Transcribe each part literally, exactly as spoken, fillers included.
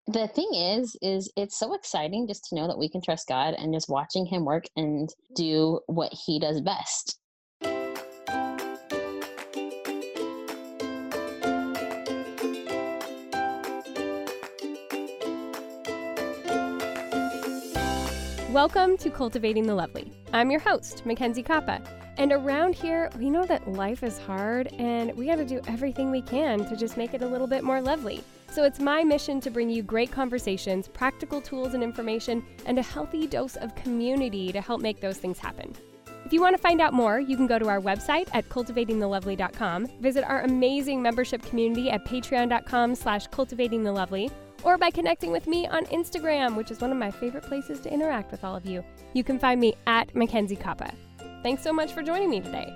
The thing is, is it's so exciting just to know that we can trust God and just watching him work and do what he does best. Welcome to Cultivating the Lovely. I'm your host, Mackenzie Kappa. And around here, we know that life is hard and we got to do everything we can to just make it a little bit more lovely. So it's my mission to bring you great conversations, practical tools and information, and a healthy dose of community to help make those things happen. If you want to find out more, you can go to our website at cultivating the lovely dot com, visit our amazing membership community at patreon.com slash cultivatingthelovely, or by connecting with me on Instagram, which is one of my favorite places to interact with all of you. You can find me at Mackenzie Kappa. Thanks so much for joining me today.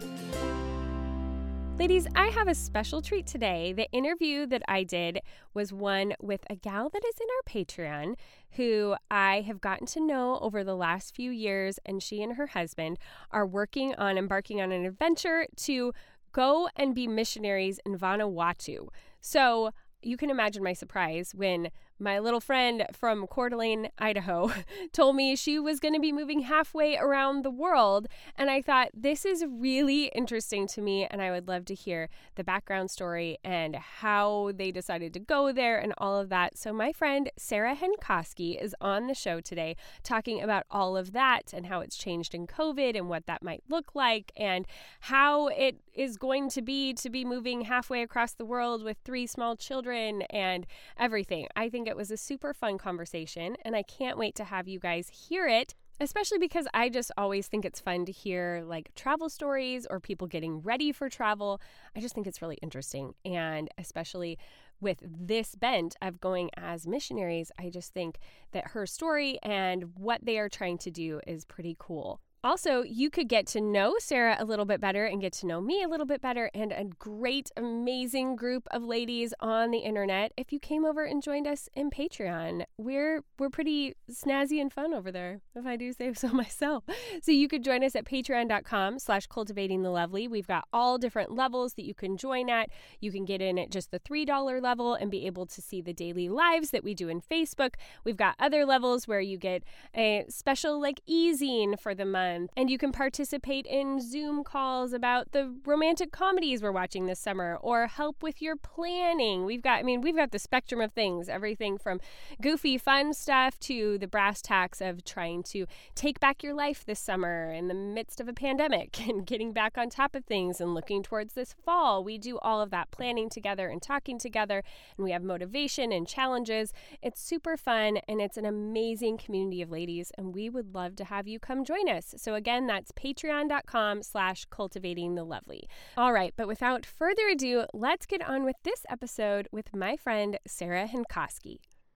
Ladies, I have a special treat today. The interview that I did was one with a gal that is in our Patreon who I have gotten to know over the last few years, and she and her husband are working on embarking on an adventure to go and be missionaries in Vanuatu. So you can imagine my surprise when my little friend from Coeur d'Alene, Idaho, told me she was going to be moving halfway around the world. And I thought, this is really interesting to me, and I would love to hear the background story and how they decided to go there and all of that. So my friend Sarah Henkoski is on the show today talking about all of that and how it's changed in COVID and what that might look like and how it is going to be to be moving halfway across the world with three small children and everything. I think it was a super fun conversation, and I can't wait to have you guys hear it, especially because I just always think it's fun to hear like travel stories or people getting ready for travel. I just think it's really interesting, and especially with this bent of going as missionaries, I just think that her story and what they are trying to do is pretty cool. Also, you could get to know Sarah a little bit better and get to know me a little bit better and a great, amazing group of ladies on the internet if you came over and joined us in Patreon. We're we're pretty snazzy and fun over there, if I do say so myself. So you could join us at patreon.com slash cultivating the lovely. We've got all different levels that you can join at. You can get in at just the three dollars level and be able to see the daily lives that we do in Facebook. We've got other levels where you get a special like e-zine for the month. And you can participate in Zoom calls about the romantic comedies we're watching this summer or help with your planning. We've got, I mean, we've got the spectrum of things, everything from goofy, fun stuff to the brass tacks of trying to take back your life this summer in the midst of a pandemic and getting back on top of things and looking towards this fall. We do all of that planning together and talking together, and we have motivation and challenges. It's super fun, and it's an amazing community of ladies, and we would love to have you come join us. So again, that's patreon.com slash cultivating the lovely. All right, but without further ado, let's get on with this episode with my friend Sarah Henkoski.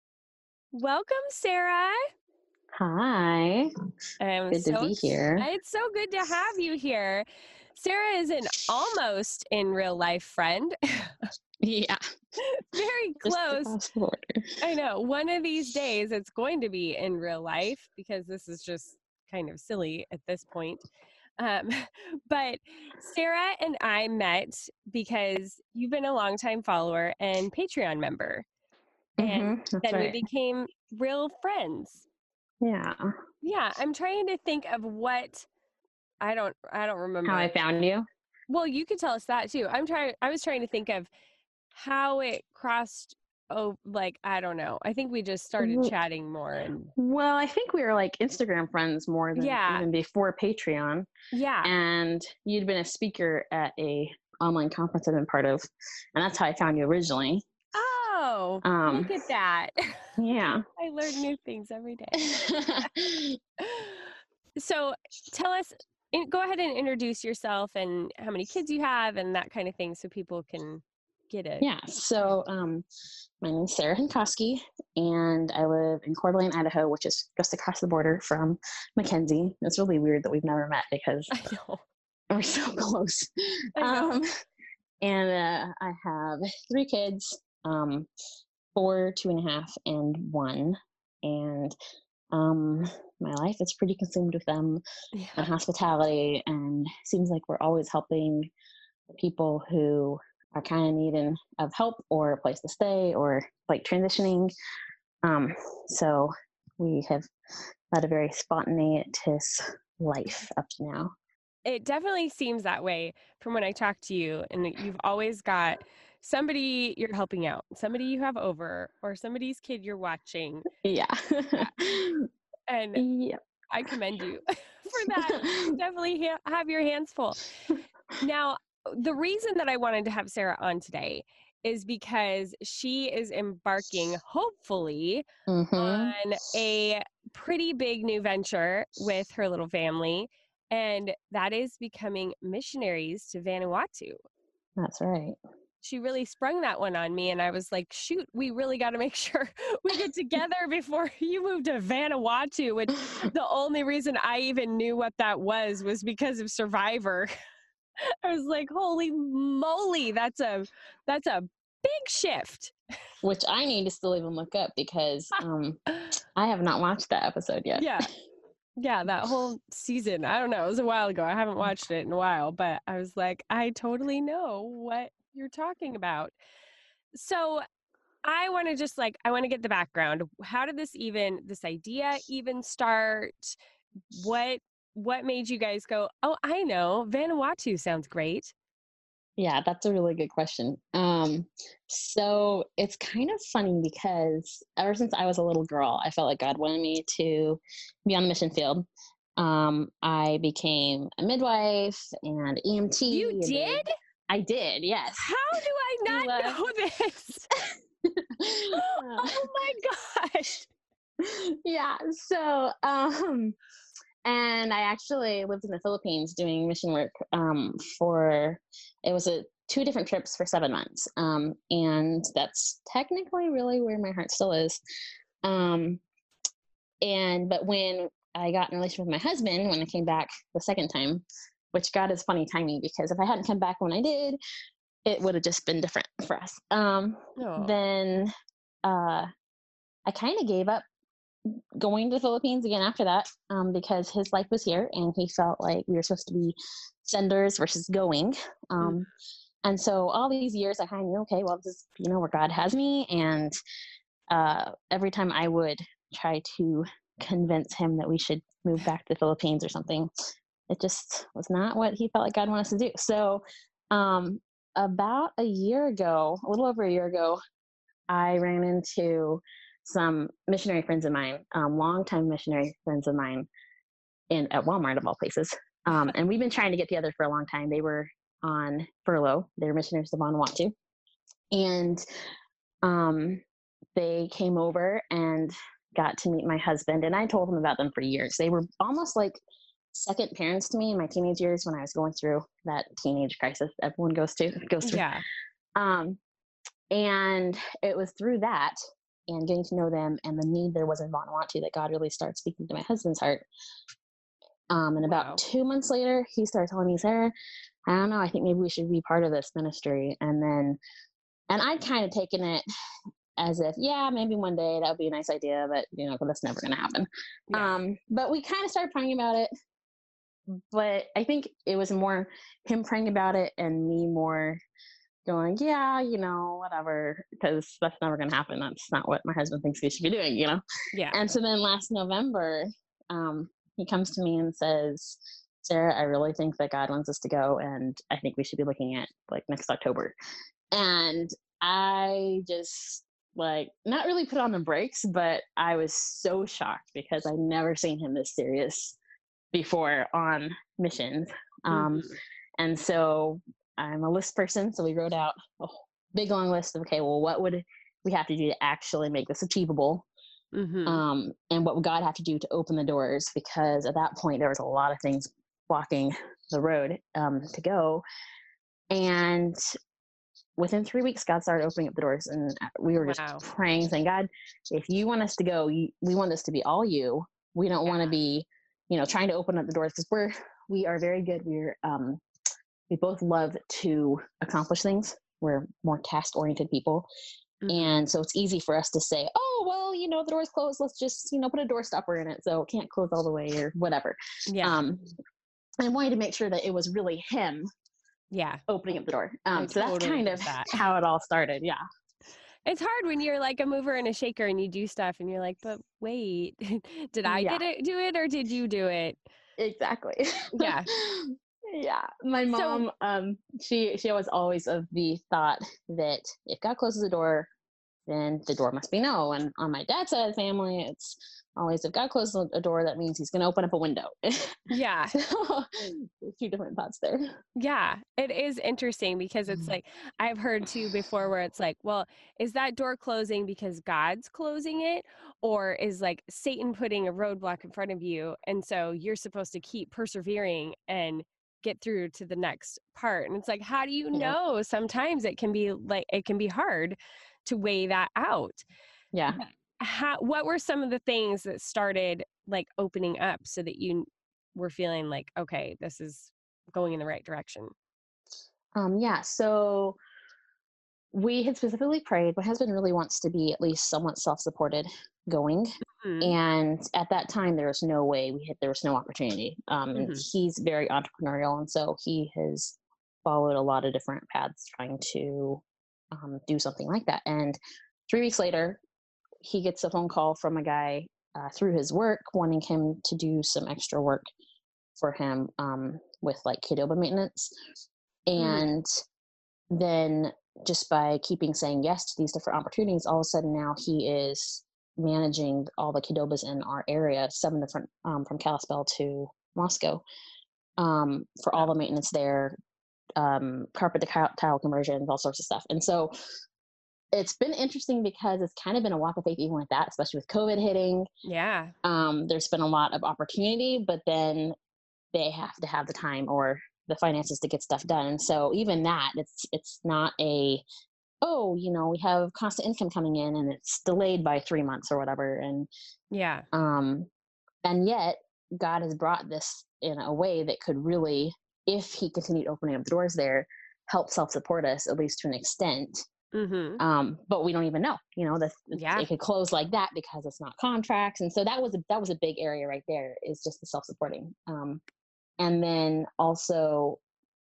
Welcome, Sarah. Hi. I'm Good so, to be here. It's so good to have you here. Sarah is an almost in real life friend. Yeah. Very Just close. across the border. I know. One of these days it's going to be in real life because this is just kind of silly at this point. Um, but Sarah and I met because you've been a longtime follower and Patreon member. And Mm-hmm, that's then right. we became real friends. Yeah. Yeah, I'm trying to think of what I don't I don't remember. How I found you? Well, you could tell us that too. I'm trying I was trying to think of how it crossed. Oh, like, I don't know. I think we just started W- chatting more and Well, I think we were like Instagram friends more than yeah, even before Patreon. yeah. And you'd been a speaker at a online conference I've been part of, and that's how I found you originally. Oh, Um, look at that. Yeah. I learn new things every day. So tell us, in, go ahead and introduce yourself and how many kids you have and that kind of thing so people can get it. Yeah. So um, my name is Sarah Henkoski, and I live in Coeur d'Alene, Idaho, which is just across the border from Mackenzie. It's really weird that we've never met because I know. we're so close. I know. Um, and uh, I have three kids, um, four, two and a half, and one. And um, my life is pretty consumed with them Yeah. and hospitality, and it seems like we're always helping people who are kind of needing of help or a place to stay or like transitioning. Um, so we have led a very spontaneous life up to now. It definitely seems that way from when I talk to you, and you've always got somebody you're helping out, somebody you have over, or somebody's kid you're watching. Yeah. Yeah, and Yeah. I commend you for that. You definitely ha- have your hands full. Now, the reason that I wanted to have Sarah on today is because she is embarking, hopefully, Hmm. on a pretty big new venture with her little family, and that is becoming missionaries to Vanuatu. That's right. She really sprung that one on me, and I was like, shoot, we really got to make sure we get together before you move to Vanuatu, which the only reason I even knew what that was was because of Survivor. I was like, holy moly, that's a that's a big shift. Which I need to still even look up because um, I have not watched that episode yet. Yeah. Yeah, that whole season. I don't know. It was a while ago. I haven't watched it in a while, but I was like, I totally know what you're talking about. So I want to just like, I want to get the background. How did this even, this idea even start? What, what made you guys go, oh, I know, Vanuatu sounds great. Yeah, that's a really good question. Um, so it's kind of funny because ever since I was a little girl, I felt like God wanted me to be on the mission field. Um, I became a midwife and E M You T and did? did. I did, yes. How do I not Well, know this? uh, Oh my gosh. yeah. So, um, and I actually lived in the Philippines doing mission work um, for it was a two different trips for seven months, um, and that's technically really where my heart still is. Um, and but when I got in a relationship with my husband, when I came back the second time, which God is funny timing because if I hadn't come back when I did, it would have just been different for us. Um, Oh, then uh, I kind of gave up going to the Philippines again after that um, because his life was here and he felt like we were supposed to be senders versus going. mm, Um, and so all these years I kind of knew, okay, well, this is, you know, where God has me. And uh, every time I would try to convince him that we should move back to the Philippines or something, it just was not what he felt like God wanted us to do. So um, about a year ago, a little over a year ago, I ran into some missionary friends of mine, um, longtime missionary friends of mine, in at Walmart of all places. Um, and we've been trying to get together for a long time. They were on furlough. They were missionaries to Vanuatu, and um, they came over and got to meet my husband. And I told them about them for years. They were almost like second parents to me in my teenage years when I was going through that teenage crisis everyone goes to goes through. yeah. Um, and it was through that and getting to know them and the need there was in Vanuatu that God really started speaking to my husband's heart. Um, and about Wow. two months later, he started telling me, Sarah, I don't know, I think maybe we should be part of this ministry. And then, and I'd kind of taken it as if, yeah, maybe one day that would be a nice idea, but you know, but that's never going to happen. Yeah. Um, but we kind of started praying about it. But I think it was more him praying about it and me more going, yeah, you know, whatever, because that's never going to happen. That's not what my husband thinks we should be doing, you know? Yeah. And so then last November, um, he comes to me and says, Sarah, I really think that God wants us to go. And I think we should be looking at like next October. And I just like not really put on the brakes, but I was so shocked because I'd never seen him this serious before on missions. Um, Mhm. and so I'm a list person. So we wrote out a big long list of, okay, well, what would we have to do to actually make this achievable? Mhm. Um, and what would God have to do to open the doors? Because at that point, there was a lot of things blocking the road um, to go. And within three weeks, God started opening up the doors. And we were just Wow. praying, saying, God, if you want us to go, you, we want this to be all you. We don't Yeah. want to be, you know, trying to open up the doors because we're, we are very good. We're, um, we both love to accomplish things. We're more task oriented people. Mhm. And so it's easy for us to say, oh, well, you know, the door's closed. Let's just, you know, put a door stopper in it. So it can't close all the way or whatever. Yeah. Um, I wanted to make sure that it was really him Yeah. opening up the door. I Um, so that's totally kind get of that. how it all started. Yeah. It's hard when you're like a mover and a shaker and you do stuff and you're like, but wait, did I Yeah, get it do it or did you do it? exactly. Yeah. Yeah, my So mom, um, she she was always of the thought that if God closes the door, then the door must be no. And on my dad's side of the family, it's always if God closes a door, that means He's going to open up a window. yeah. So a few different thoughts there. Yeah, it is interesting because it's like I've heard too before where it's like, well, is that door closing because God's closing it? Or is like Satan putting a roadblock in front of you? And so you're supposed to keep persevering and get through to the next part. And it's like, how do you Yeah, know? Sometimes it can be like, it can be hard to weigh that out. yeah. But how, what were some of the things that started like opening up so that you were feeling like, okay, this is going in the right direction? Um, yeah. So we had specifically prayed. My husband really wants to be at least somewhat self-supported going. Mhm, And at that time, there was no way we had, there was no opportunity. Um, and mhm, he's very entrepreneurial. And so he has followed a lot of different paths trying to um, do something like that. And three weeks later, he gets a phone call from a guy uh, through his work wanting him to do some extra work for him um, with like Qdoba maintenance. mhm. And then just by keeping saying yes to these different opportunities, all of a sudden now he is managing all the Qdobas in our area, seven different um, from Kalispell to Moscow, um, for all Wow. the maintenance there, um, carpet to tile conversions, all sorts of stuff. And so it's been interesting because it's kind of been a walk of faith even with that, especially with COVID hitting. Yeah. Um, there's been a lot of opportunity, but then they have to have the time or the finances to get stuff done. And so even that, it's it's not a oh, you know, we have constant income coming in and it's delayed by three months or whatever. And Yeah. um, and yet God has brought this in a way that could really, if He continued opening up the doors there, help self support us at least to an extent. Mhm. Um, but we don't even know, you know, that Yeah. it could close like that because it's not contracts. And so that was a, that was a big area right there is just the self supporting. Um, and then also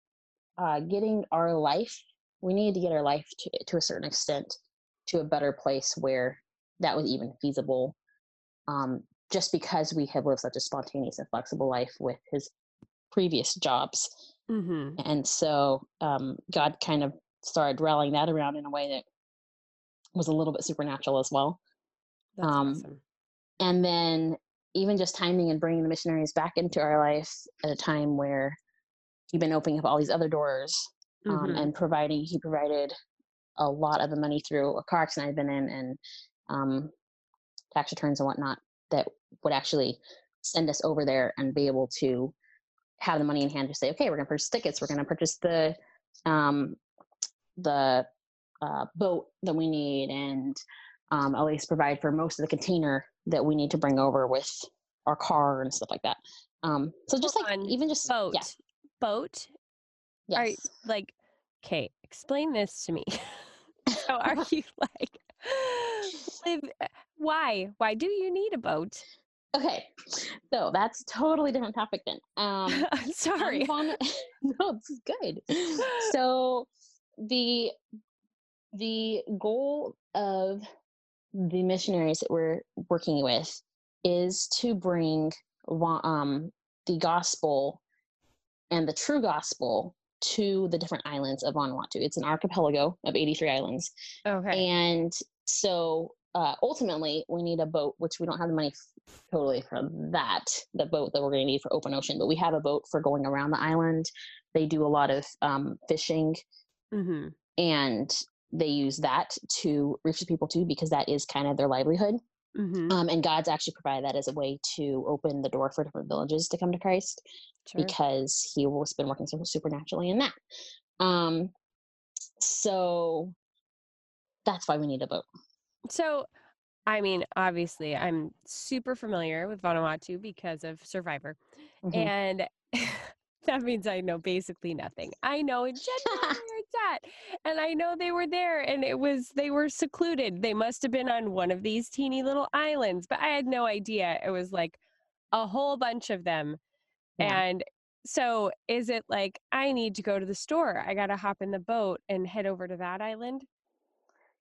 uh, getting our life, we needed to get our life to, to a certain extent to a better place where that was even feasible. Um, just because we have lived such a spontaneous and flexible life with his previous jobs. Mhm. And so um, God kind of started rallying that around in a way that was a little bit supernatural as well. That's Um, awesome. and then even just timing and bringing the missionaries back into our life at a time where he'd been opening up all these other doors um, Mhm. and providing, he provided a lot of the money through a car accident I've been in and um, tax returns and whatnot that would actually send us over there and be able to have the money in hand to say, okay, we're going to purchase tickets, we're going to purchase the um, the uh, boat that we need, and um, at least provide for most of the container that we need to bring over with our car and stuff like that. Um, so Hold just like on. even just yeah, Boat. Boat? Are y- yes. like okay, explain this to me. So are you like live uh, why? Why do you need a boat? Okay, so that's a totally different topic then. Um, I'm I'm sorry. von. No, this is good. So the the goal of the missionaries that we're working with is to bring um, the gospel and the true gospel to the different islands of Vanuatu. It's an archipelago of eighty-three islands. Okay. And so uh, ultimately, we need a boat, which we don't have the money f- totally for that, the boat that we're going to need for open ocean, but we have a boat for going around the island. They do a lot of um, fishing Mhm. and they use that to reach the people too, because that is kind of their livelihood. Mhm. Um, and God's actually provided that as a way to open the door for different villages to come to Christ Sure. because he has been working so supernaturally in that. Um, so that's why we need a boat. So I mean, obviously, I'm super familiar with Vanuatu because of Survivor. Hmm. And that means I know basically nothing. I know in general where it's at. And I know they were there and it was, they were secluded. They must have been on one of these teeny little islands, but I had no idea. It was like a whole bunch of them. Yeah. And so is it like, I need to go to the store? I got to hop in the boat and head over to that island?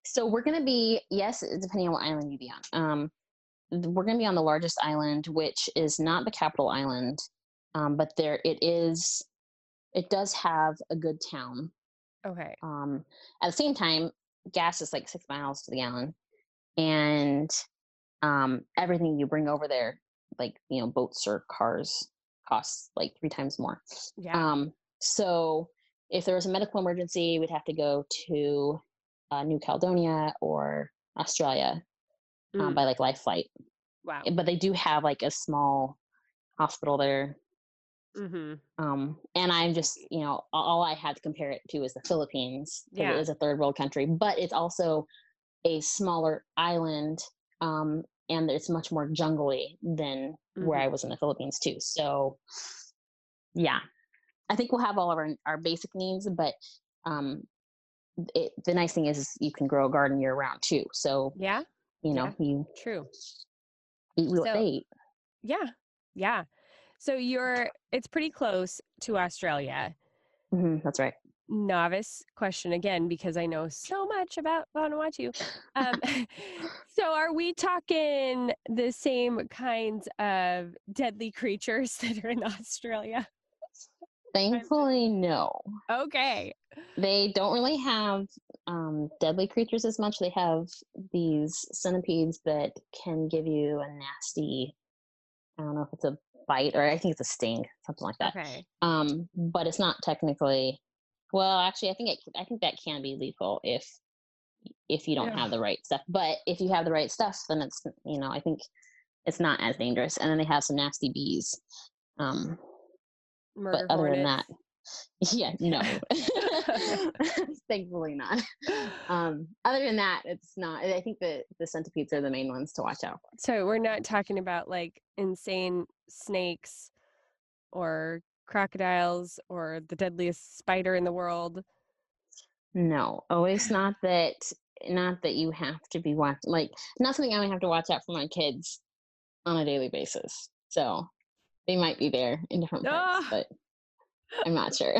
So we're going to be, yes, depending on what island you be on. Um, we're going to be on the largest island, which is not the capital island, um, but there it is. It does have a good town. Okay. Um, at the same time, gas is like six miles to the gallon, and um, everything you bring over there, like you know, boats or cars, costs like three times more. Yeah. Um, so if there was a medical emergency, we'd have to go to uh, New Caledonia or Australia um, Mm. by like life flight. Wow. But they do have like a small hospital there. Mm-hmm. Um, and I'm just, you know, all I had to compare it to is the Philippines, because Yeah. it is a third world country, but it's also a smaller island, um, and it's much more jungly than Mm-hmm. where I was in the Philippines too. So, yeah, I think we'll have all of our, our basic needs, but um, it, the nice thing is, is you can grow a garden year round too. So, Yeah. you know, Yeah. you True. eat what So, they eat. yeah. Yeah. So you're, it's pretty close to Australia. Mm-hmm, that's right. Novice question again, because I know so much about Vanuatu. Um, so are we talking the same kinds of deadly creatures that are in Australia? Thankfully, no. Okay. They don't really have um, deadly creatures as much. They have these centipedes that can give you a nasty, I don't know if it's a bite or I think it's a sting, something like that. Okay. Um, but it's not technically, well, actually, I think it, I think that can be lethal if if you don't Ugh. have the right stuff. But if you have the right stuff, then it's, you know, I think it's not as dangerous. And then they have some nasty bees. Um, Murder but other hornets. than that, yeah, no, thankfully not. Um, other than that, it's not. I think the the centipedes are the main ones to watch out for. So we're not talking about like insane snakes or crocodiles or the deadliest spider in the world. No, oh, it's not that. Not that you have to be watching. Like, not something I would have to watch out for my kids on a daily basis. So they might be there in different parts, Oh, but I'm not sure.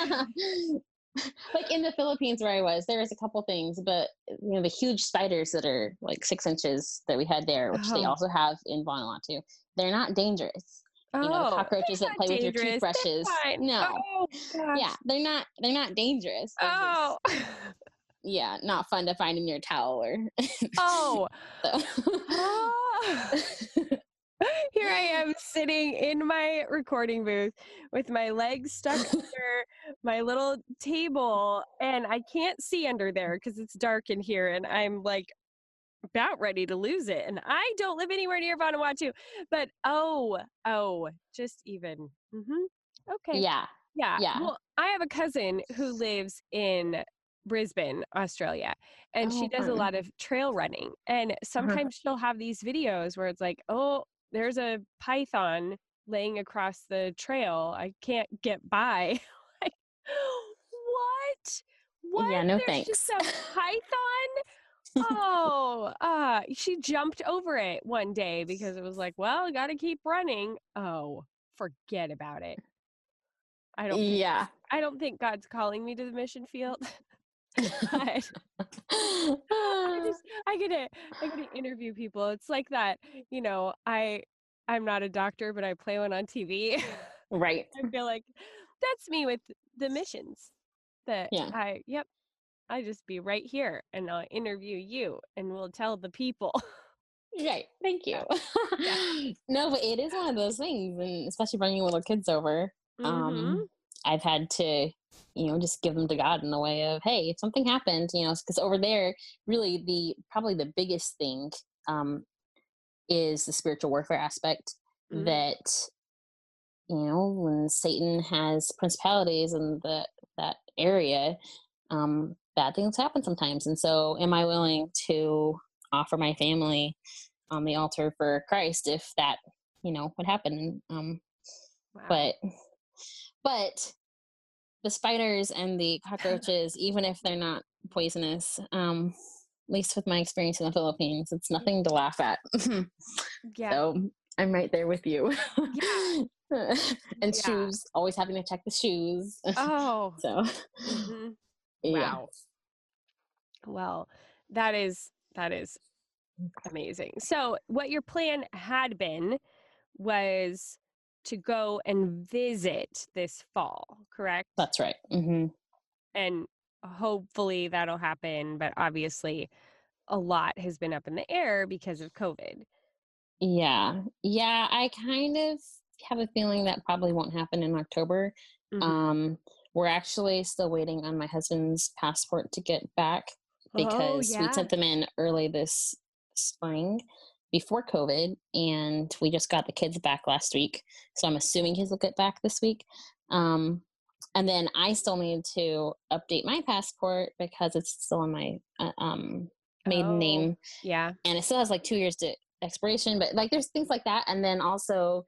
Like in the Philippines where I was, there was a couple things, but you know, the huge spiders that are like six inches that we had there, which they oh, also have in Vanuatu, they're not dangerous. You know, the oh, cockroaches they're that not play with your dangerous. They're toothbrushes. fine. No. Oh gosh. Yeah, they're not they're not dangerous. They're just, Oh. yeah, not fun to find in your towel or Oh. so. Oh. Here I am sitting in my recording booth with my legs stuck under my little table, and I can't see under there because it's dark in here, and I'm like about ready to lose it. And I don't live anywhere near Vanuatu, but oh, oh, just even. Mm-hmm. Okay. Yeah. Yeah. Yeah. Well, I have a cousin who lives in Brisbane, Australia, and she Oh, does a fun. lot of trail running. And Uh-huh. sometimes she'll have these videos where it's like, oh, there's a python laying across the trail. I can't get by. Like, what? What? Yeah, no There's just thanks. a python? Oh, uh, she jumped over it one day because it was like, well, I got to keep running. Oh, forget about it. I don't think Yeah. I don't think God's calling me to the mission field. But I just I get to I get to interview people. It's like that, you know, I I'm not a doctor, but I play one on T V. Right. I feel like that's me with the missions. That Yeah. I yep, I just be right here and I'll interview you and we'll tell the people. Right. Thank you. Yeah. No, but it is one of those things, and especially bringing little kids over. Mm-hmm. Um, I've had to, you know, just give them to God in the way of, hey, if something happened, you know, because over there, really the probably the biggest thing um, is the spiritual warfare aspect. Mm-hmm. That, you know, when Satan has principalities in the that area, um, bad things happen sometimes. And so, am I willing to offer my family on the altar for Christ if that, you know, would happen? Um, Wow. But, but the spiders and the cockroaches, even if they're not poisonous, um, at least with my experience in the Philippines, it's nothing to laugh at. Yeah. So I'm right there with you. Yeah. And Yeah. shoes, always having to check the shoes. Oh. So, Mm-hmm. yeah. Wow. Well, That is, that is amazing. So what your plan had been was to go and visit this fall, correct? That's right. hmm And hopefully that'll happen, but obviously a lot has been up in the air because of COVID. Yeah. Yeah. I kind of have a feeling that probably won't happen in October. Mhm. Um, we're actually still waiting on my husband's passport to get back Oh, because we yeah. sent them in early this spring before COVID, and we just got the kids back last week. So I'm assuming he'll get back this week. Um, and then I still need to update my passport because it's still in my uh, um, maiden Oh, name, yeah. and it still has like two years to expiration, but like there's things like that. And then also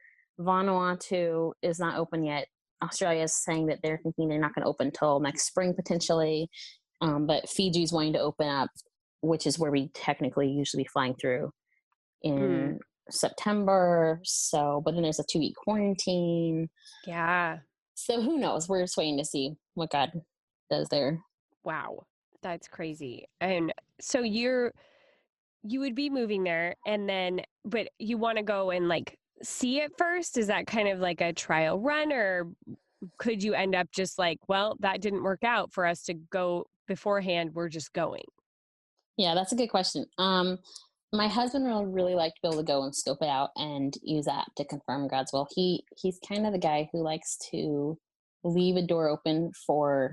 Vanuatu is not open yet. Australia is saying that they're thinking they're not going to open until next spring potentially. Um, but Fiji's wanting to open up, which is where we technically usually be flying through Mm, in September. So, but then there's a two week quarantine. yeah. So who knows? We're just waiting to see what God does there. Wow. That's crazy. And so you're you would be moving there and then but you want to go and like see it first? Is that kind of like a trial run or could you end up just like, well, that didn't work out for us to go beforehand, we're just going? Yeah, that's a good question. Um, my husband really, really liked to be able to go and scope it out and use that to confirm God's will. He he's kind of the guy who likes to leave a door open for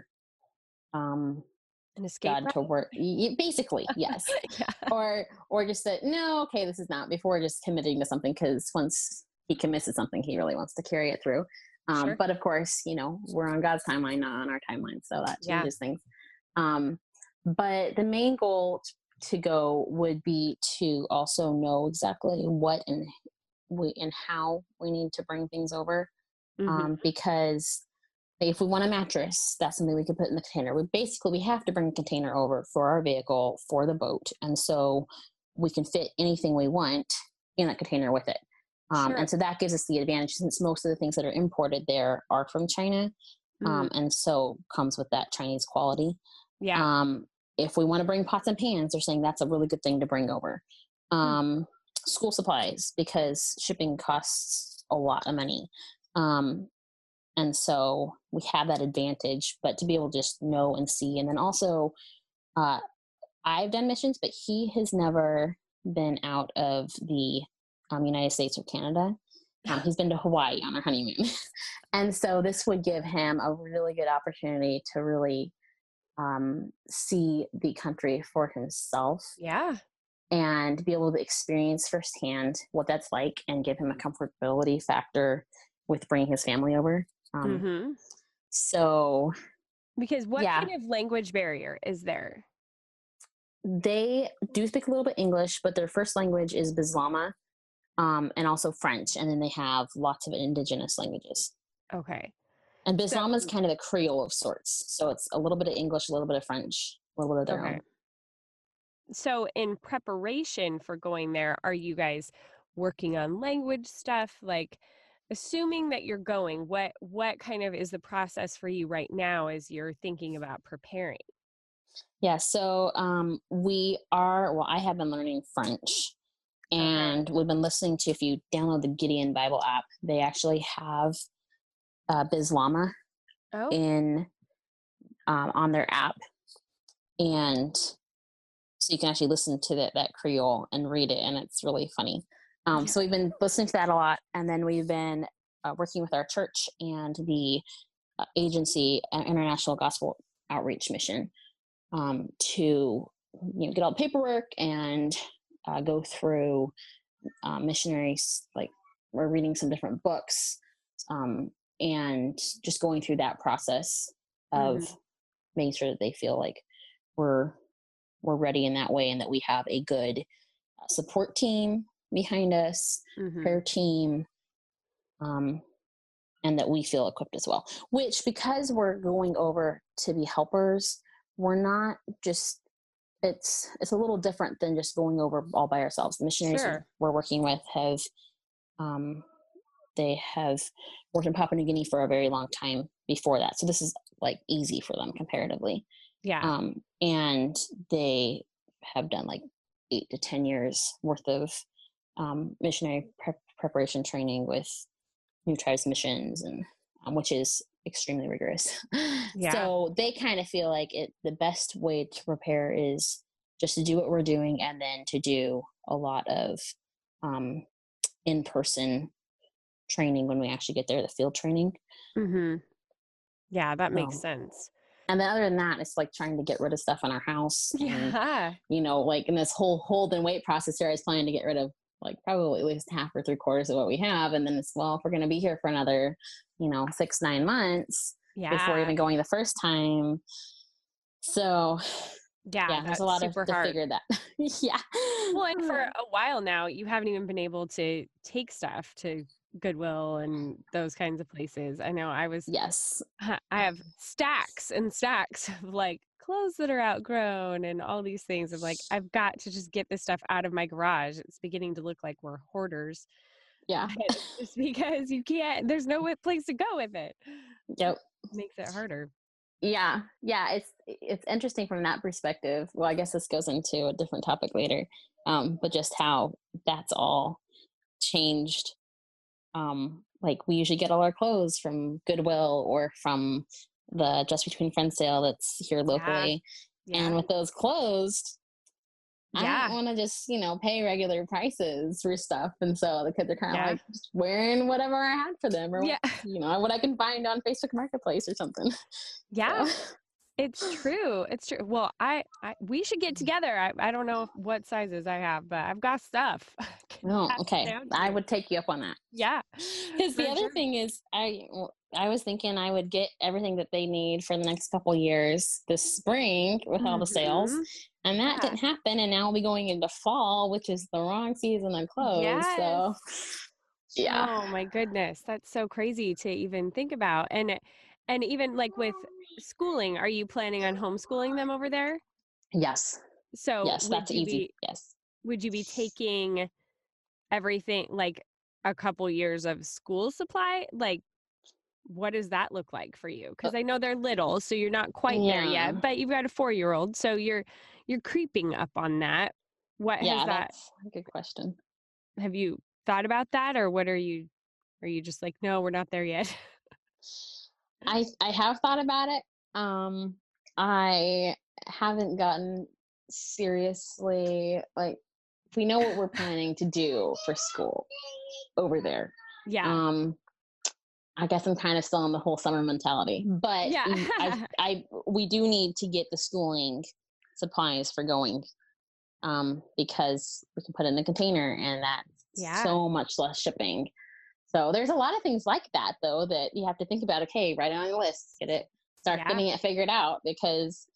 um, An escape God route? to work. y- Basically, yes, Yeah, or or just that no, okay, this is not before just committing to something because once he commits to something, he really wants to carry it through. Um, sure. but of course, you know, we're on God's timeline, not on our timeline, so that Yeah. changes things. Um, but the main goal t- to go would be to also know exactly what and we and how we need to bring things over. Mhm. Um, because if we want a mattress, that's something we could put in the container. We basically we have to bring a container over for our vehicle for the boat, and so we can fit anything we want in that container with it. Um, Sure. and so that gives us the advantage since most of the things that are imported there are from China, Mm, um, and so comes with that Chinese quality. yeah. Um, if we want to bring pots and pans, they're saying that's a really good thing to bring over. Hmm. Um, school supplies, because shipping costs a lot of money. Um, and so we have that advantage, but to be able to just know and see. And then also, uh, I've done missions, but he has never been out of the um, United States or Canada. Um, he's been to Hawaii on our honeymoon. And so this would give him a really good opportunity to really um, see the country for himself Yeah. and be able to experience firsthand what that's like and give him a comfortability factor with bringing his family over. Um, Mhm. so, Because what yeah, kind of language barrier is there? they do speak a little bit English, but their first language is Bislama, um, and also French. And then they have lots of indigenous languages. Okay. And So, Bislama is kind of a Creole of sorts. So it's a little bit of English, a little bit of French, a little bit of their okay. own. So in preparation for going there, are you guys working on language stuff? Like assuming that you're going, what what kind of is the process for you right now as you're thinking about preparing? Yeah, so um, we are, well, I have been learning French, Okay. and we've been listening to, if you download the Gideon Bible app, they actually have uh, Bislama Oh, in um, on their app. And so you can actually listen to that, that Creole and read it, and it's really funny. Um, yeah. so we've been listening to that a lot, and then we've been uh, working with our church and the uh, agency, uh, International Gospel Outreach Mission, um, to you know get all the paperwork and uh, go through uh, missionaries. Like we're reading some different books, um, and just going through that process of Mhm. making sure that they feel like we're we're ready in that way and that we have a good uh, support team behind us, Mhm. prayer team, um, and that we feel equipped as well. Which, because we're going over to be helpers, we're not just it's it's a little different than just going over all by ourselves. The missionaries Sure. we're working with have um, they have worked in Papua New Guinea for a very long time before that, so this is like easy for them comparatively. Yeah. Um, and they have done like eight to ten years worth of um, missionary prep preparation training with New Tribes Missions, and um, which is extremely rigorous. Yeah. So they kind of feel like it the best way to prepare is just to do what we're doing, and then to do a lot of um, in-person training when we actually get there, the field training. Mm-hmm. Yeah, that makes So, senast and then other than that, it's like trying to get rid of stuff in our house. And, Yeah. you know, like in this whole hold and wait process here, I was planning to get rid of like probably at least half or three quarters of what we have. And then it's, well, if we're going to be here for another, you know, six, nine months before Yeah. even going the first time. So Yeah, yeah, there's a that's lot of super to hard. figure that. Yeah. Well, and for a while now, you haven't even been able to take stuff to Goodwill and those kinds of places. I know I was, Yes. I have stacks and stacks of like clothes that are outgrown and all these things. I'm like, I've got to just get this stuff out of my garage. It's beginning to look like we're hoarders. Yeah. But it's just because you can't, there's no place to go with it. Yep. It makes it harder. Yeah. Yeah. It's, it's interesting from that perspective. Well, I guess this goes into a different topic later. Um, but just how that's all changed. Um, like we usually get all our clothes from Goodwill or from the Just Between Friends sale that's here locally. Yeah. And Yeah. with those closed, I Yeah. don't want to just, you know, pay regular prices for stuff. And so the kids are kind of Yeah. like just wearing whatever I had for them, or, Yeah. you know, what I can find on Facebook Marketplace or something. Yeah. So. It's true. It's true. Well, I, I we should get together. I, I don't know what sizes I have, but I've got stuff. Can Oh, pass it okay. down to I you. would take you up on that. Yeah, Because the for other sure. thing is, I I was thinking I would get everything that they need for the next couple years this spring with all the sales, Mhm. and that Yeah. didn't happen. And now we'll be going into fall, which is the wrong season of clothes. Yes. So, yeah. Oh my goodness, that's so crazy to even think about. And and even like with schooling, are you planning on homeschooling them over there? Yes. So Yes, would that's you easy. be Yes. would you be taking everything like a couple years of school supply? Like what does that look like for you? Uh, Because I know they're little, so you're not quite there yeah. yet, but you've got a four-year-old, so you're you're creeping up on that. What has Yeah, that that's a good question. have you thought about that, or what are you are you just like, "No, we're not there yet?" I I have thought about it. Um, I haven't gotten seriously like we know what we're planning to do for school over there. Yeah. Um, I guess I'm kind of still in the whole summer mentality, but Yeah. y- I I we do need to get the schooling supplies for going um, because we can put it in a container and that's Yeah. so much less shipping. So there's a lot of things like that though that you have to think about. Okay, write it on your list, get it, start Yeah. getting it figured out, because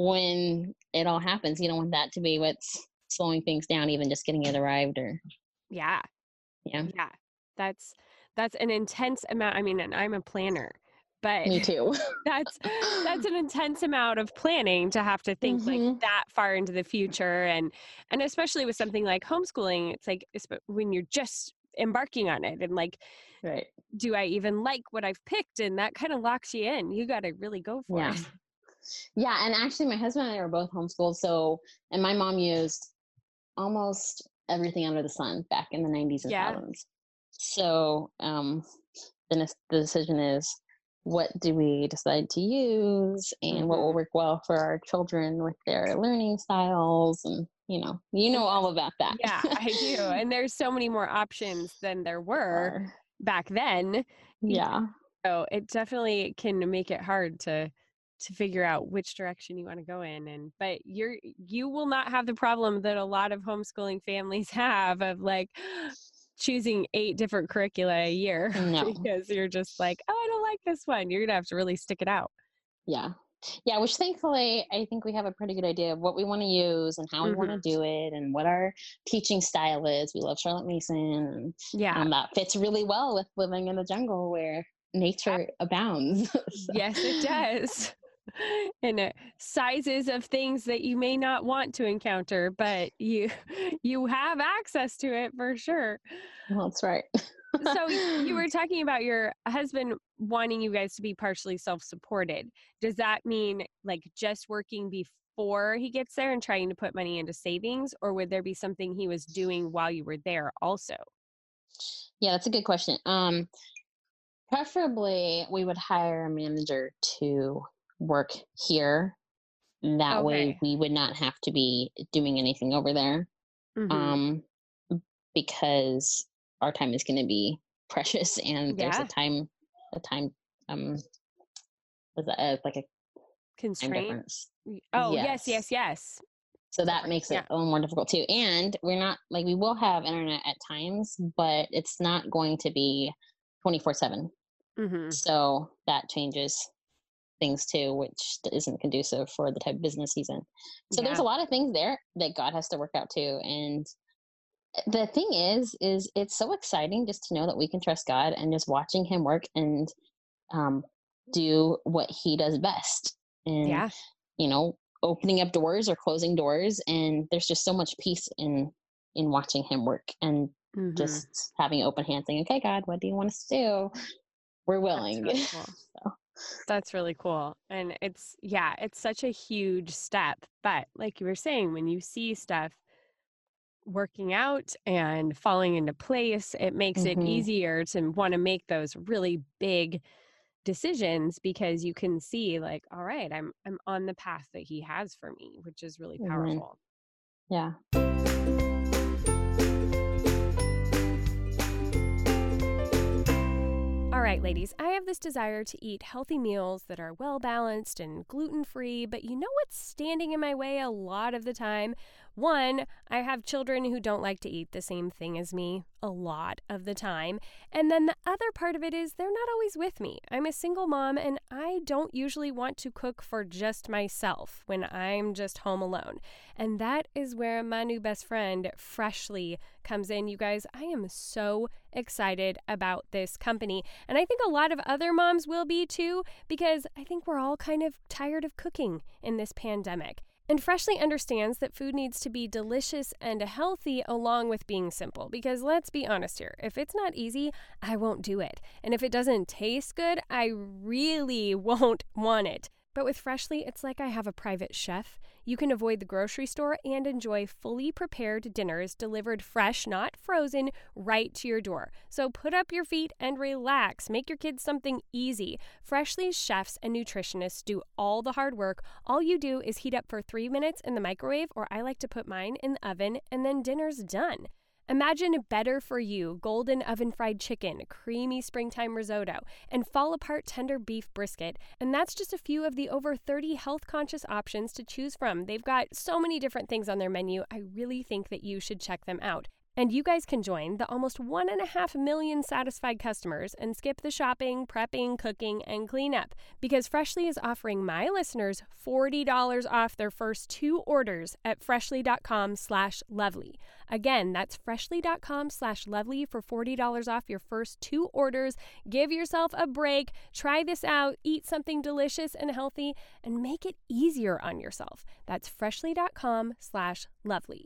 when it all happens, you don't want that to be what's slowing things down, even just getting it arrived or Yeah. yeah. Yeah. That's that's an intense amount. I mean, and I'm a planner, but Me too. that's that's an intense amount of planning to have to think like Hmm. that far into the future, and and especially with something like homeschooling, it's like esp- when you're just embarking on it and like, Right. do I even like what I've picked? And that kind of locks you in. You got to really go for Yeah. it. Yeah. And actually, my husband and I were both homeschooled. So, and my mom used almost everything under the sun back in the nineties and Yeah. thousands. So, um, the, nes- the decision is, what do we decide to use and what will Hmm. work well for our children with their learning styles, and you know you know And all there's, about that. yeah, I do. And there's so many more options than there were Or, back then. Y- yeah. So it definitely can make it hard to to figure out which direction you want to go in. And but you're you will not have the problem that a lot of homeschooling families have of like choosing eight different curricula a year No. because you're just like, oh, I don't like this one. You're gonna have to really stick it out. Yeah. Yeah, which thankfully I think we have a pretty good idea of what we want to use and how we want Hmm. to do it and what our teaching style is. We love Charlotte Mason, and Yeah. um, that fits really well with living in the jungle where nature abounds. So, Yes, it does. And uh, sizes of things that you may not want to encounter, but you you have access to it for sure. well, that's right. So y- you were talking about your husband wanting you guys to be partially self-supported. Does that mean like just working before he gets there and trying to put money into savings, or would there be something he was doing while you were there also? Yeah, that's a good question. Um, preferably, we would hire a manager to work here. That way, Okay. we would not have to be doing anything over there. Mhm. Um, because our time is going to be precious, and there's a Yeah. time, a time, um, was that uh, like a time Constraint. difference? Y Oh, yes, Yes. yes, yes. So that Sorry. makes it Yeah. a little more difficult too. And we're not like we will have internet at times, but it's not going to be twenty-four seven. Mhm. So that changes things too, which isn't conducive for the type of business he's in. So there's a Yeah. lot of things there that God has to work out too. And the thing is, is it's so exciting just to know that we can trust God and just watching him work and um, do what he does best. And Yeah. you know, opening up doors or closing doors. And there's just so much peace in in watching him work and Mhm. just having open hands saying, okay, God, what do you want us to do? We're That's willing. really cool. So That's really cool. And it's yeah, it's such a huge step, but like you were saying, when you see stuff working out and falling into place, it makes it hmm easier to wanna make those really big decisions because you can see like, all right, I'm I'm on the path that he has for me, which is really amen. powerful. Yeah. All right, ladies, I have this desire to eat healthy meals that are well balanced and gluten free, but you know what's standing in my way a lot of the time? One, I have children who don't like to eat the same thing as me a lot of the time. And then the other part of it is they're not always with me. I'm a single mom and I don't usually want to cook for just myself when I'm just home alone. And that is where my new best friend, Freshly, comes in. You guys, I am so excited about this company. And I think a lot of other moms will be too, because I think we're all kind of tired of cooking in this pandemic. And Freshly understands that food needs to be delicious and healthy along with being simple. Because let's be honest here, if it's not easy, I won't do it. And if it doesn't taste good, I really won't want it. But with Freshly, it's like I have a private chef. You can avoid the grocery store and enjoy fully prepared dinners delivered fresh, not frozen, right to your door. So put up your feet and relax. Make your kids something easy. Freshly's chefs and nutritionists do all the hard work. All you do is heat up for three minutes in the microwave, or I like to put mine in the oven, and then dinner's done. Imagine better for you golden oven fried chicken, creamy springtime risotto, and fall apart tender beef brisket. And that's just a few of the over thirty health conscious options to choose from. They've got so many different things on their menu. I really think that you should check them out. And you guys can join the almost one and a half million satisfied customers and skip the shopping, prepping, cooking, and cleanup because Freshly is offering my listeners forty dollars off their first two orders at freshly.com slash lovely. Again, that's freshly.com slash lovely for forty dollars off your first two orders. Give yourself a break. Try this out. Eat something delicious and healthy and make it easier on yourself. That's freshly.com slash lovely.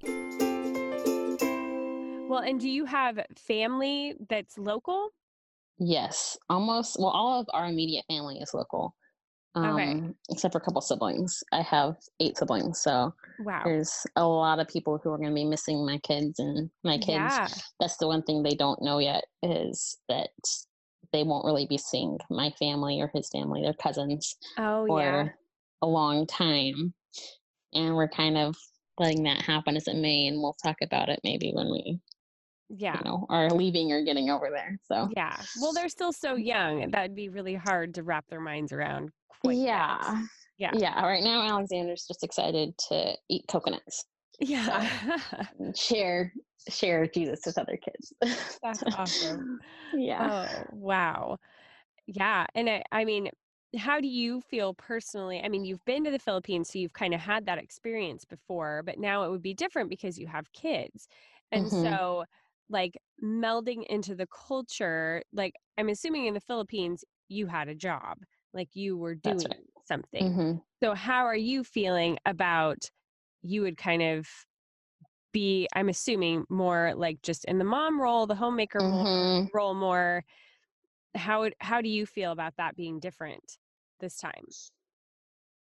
Well, and do you have family that's local? Yes. Almost well, all of our immediate family is local. Okay. Um, except for a couple siblings. I have eight siblings, so Wow. there's a lot of people who are going to be missing my kids, and my kids. Yeah. That's the one thing they don't know yet is that they won't really be seeing my family or his family, their cousins, Oh, yeah. for a long time, and we're kind of letting that happen as it may, and we'll talk about it maybe when we, you Yeah. know, are leaving or getting over there. So Yeah. Well, they're still so young. That'd be really hard to wrap their minds around quite yet. yeah, Yeah. yeah. Right now, Alexander's just excited to eat coconuts. So Yeah. share share Jesus with other kids. That's awesome. Yeah. Oh, wow. Yeah. And I, I mean, how do you feel personally? I mean, you've been to the Philippines, so you've kind of had that experience before, but now it would be different because you have kids. And hmm so, like, melding into the culture, like, I'm assuming in the Philippines, you had a job, like, you were That's doing right. something. hmm So, how are you feeling about you would kind of be, I'm assuming, more like just in the mom role, the homemaker more, hmm role more? How would how do you feel about that being different this time?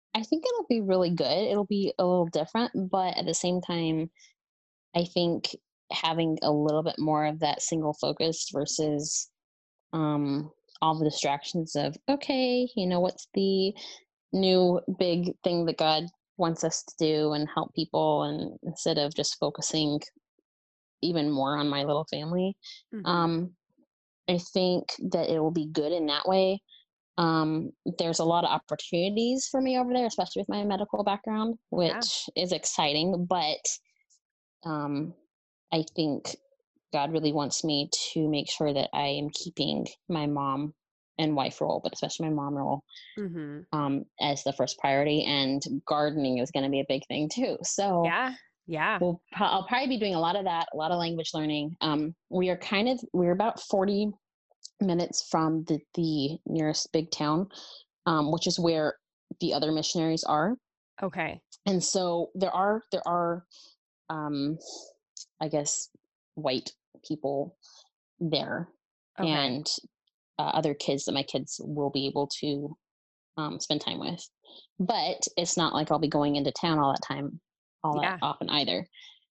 I think it'll be really good. It'll be a little different, but at the same time, I think having a little bit more of that single focus versus um, all the distractions of, okay, you know, what's the new big thing that God wants us to do and help people, and instead of just focusing even more on my little family. Hmm. Um, I think that it will be good in that way. Um, there's a lot of opportunities for me over there, especially with my medical background, Yeah. which is exciting. But um, I think God really wants me to make sure that I am keeping my mom and wife role, but especially my mom role, Hmm. um, as the first priority. And gardening is going to be a big thing too. So Yeah. Yeah. we'll, I'll probably be doing a lot of that, a lot of language learning. Um, we are kind of, we're about forty minutes from the, the nearest big town, um, which is where the other missionaries are. Okay. And so there are, there are, um, I guess, white people there, Okay. and uh, other kids that my kids will be able to um, spend time with. But it's not like I'll be going into town all that time, all that Yeah. often either.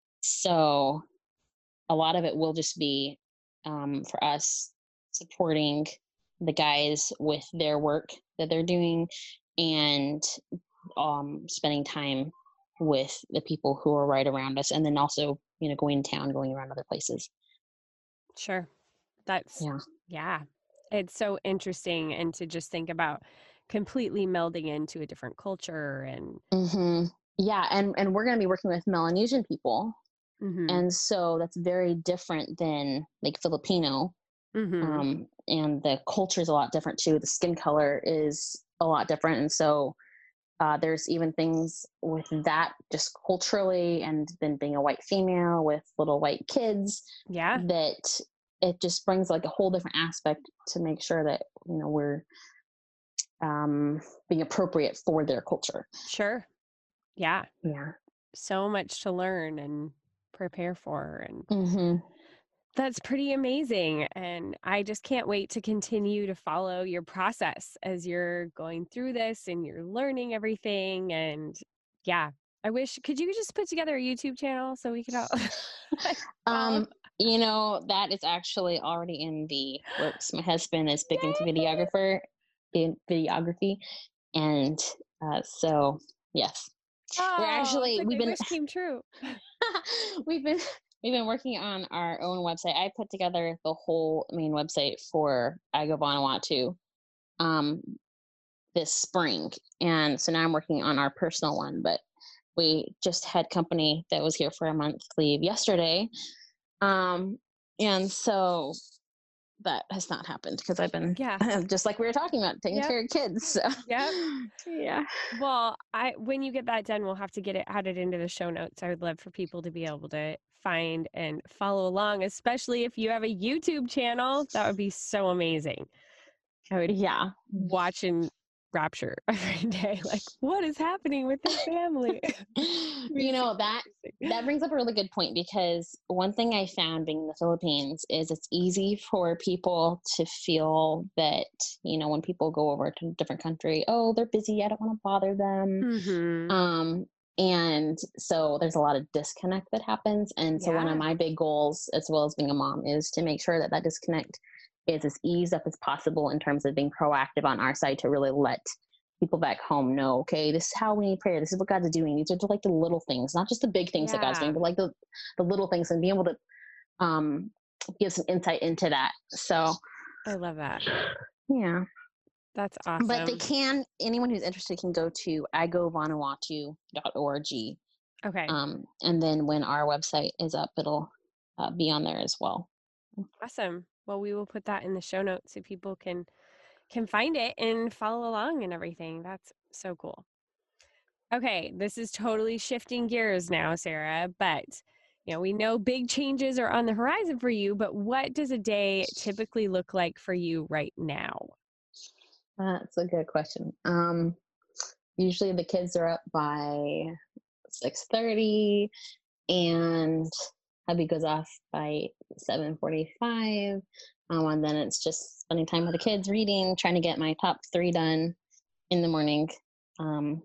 So a lot of it will just be um, for us supporting the guys with their work that they're doing, and um, spending time with the people who are right around us, and then also, you know, going to town, going around other places. Sure. That's, Yeah. yeah. It's so interesting. And to just think about completely melding into a different culture and, Hmm. Yeah, and and we're going to be working with Melanesian people, hmm, and so that's very different than like Filipino. hmm, Um, and the culture is a lot different too. The skin color is a lot different, and so uh, there's even things with that just culturally, and then being a white female with little white kids, yeah, that it just brings like a whole different aspect to make sure that, you know, we're um, being appropriate for their culture. sure. Yeah. Yeah. So much to learn and prepare for. And Hmm. that's pretty amazing. And I just can't wait to continue to follow your process as you're going through this and you're learning everything. And yeah, I wish, could you just put together a YouTube channel so we could all like follow? Um, you know, that is actually already in the works. My husband is big into Yay! videographer in videography, and uh, so yes, we're Oh, it's actually like we've my been wish came true. we've been we've been working on our own website. I put together the whole main website for I Go Vanuatu um this spring, and so now I'm working on our personal one. But we just had company that was here for a month leave yesterday, um, and so that has not happened because I've been Yeah. just like we were talking about, taking Yep. care of kids. So Yep. yeah. Well, I when you get that done, we'll have to get it added into the show notes. I would love for people to be able to find and follow along, especially if you have a YouTube channel. That would be so amazing. I would Yeah. watch in rapture every day. Like, what is happening with this family? It'd be You super know, that that interesting. brings up a really good point, because one thing I found being in the Philippines is it's easy for people to feel that, you know, when people go over to a different country, oh, they're busy, I don't want to bother them. Mm-hmm. Um, and so there's a lot of disconnect that happens. And so one of Yeah. my big goals, as well as being a mom, is to make sure that that disconnect is as eased up as possible in terms of being proactive on our side to really let people back home know, okay, this is how we need prayer. This is what God's doing. These are like the little things, not just the big things that God's doing, Yeah. but like the, the little things, and being able to um, give some insight into that. So, I love that. yeah. That's But they awesome. can, anyone who's interested can go to i go vanuatu dot org. Okay. Um, and then when our website is up, it'll uh, be on there as well. Awesome. Well, we will put that in the show notes so people can can find it and follow along and everything. That's so cool. Okay, this is totally shifting gears now, Sarah, but you know, we know big changes are on the horizon for you, but what does a day typically look like for you right now? That's a good question. Um, usually the kids are up by six thirty, and hubby goes off by seven forty-five. Um, and then it's just spending time with the kids, reading, trying to get my top three done in the morning. Um,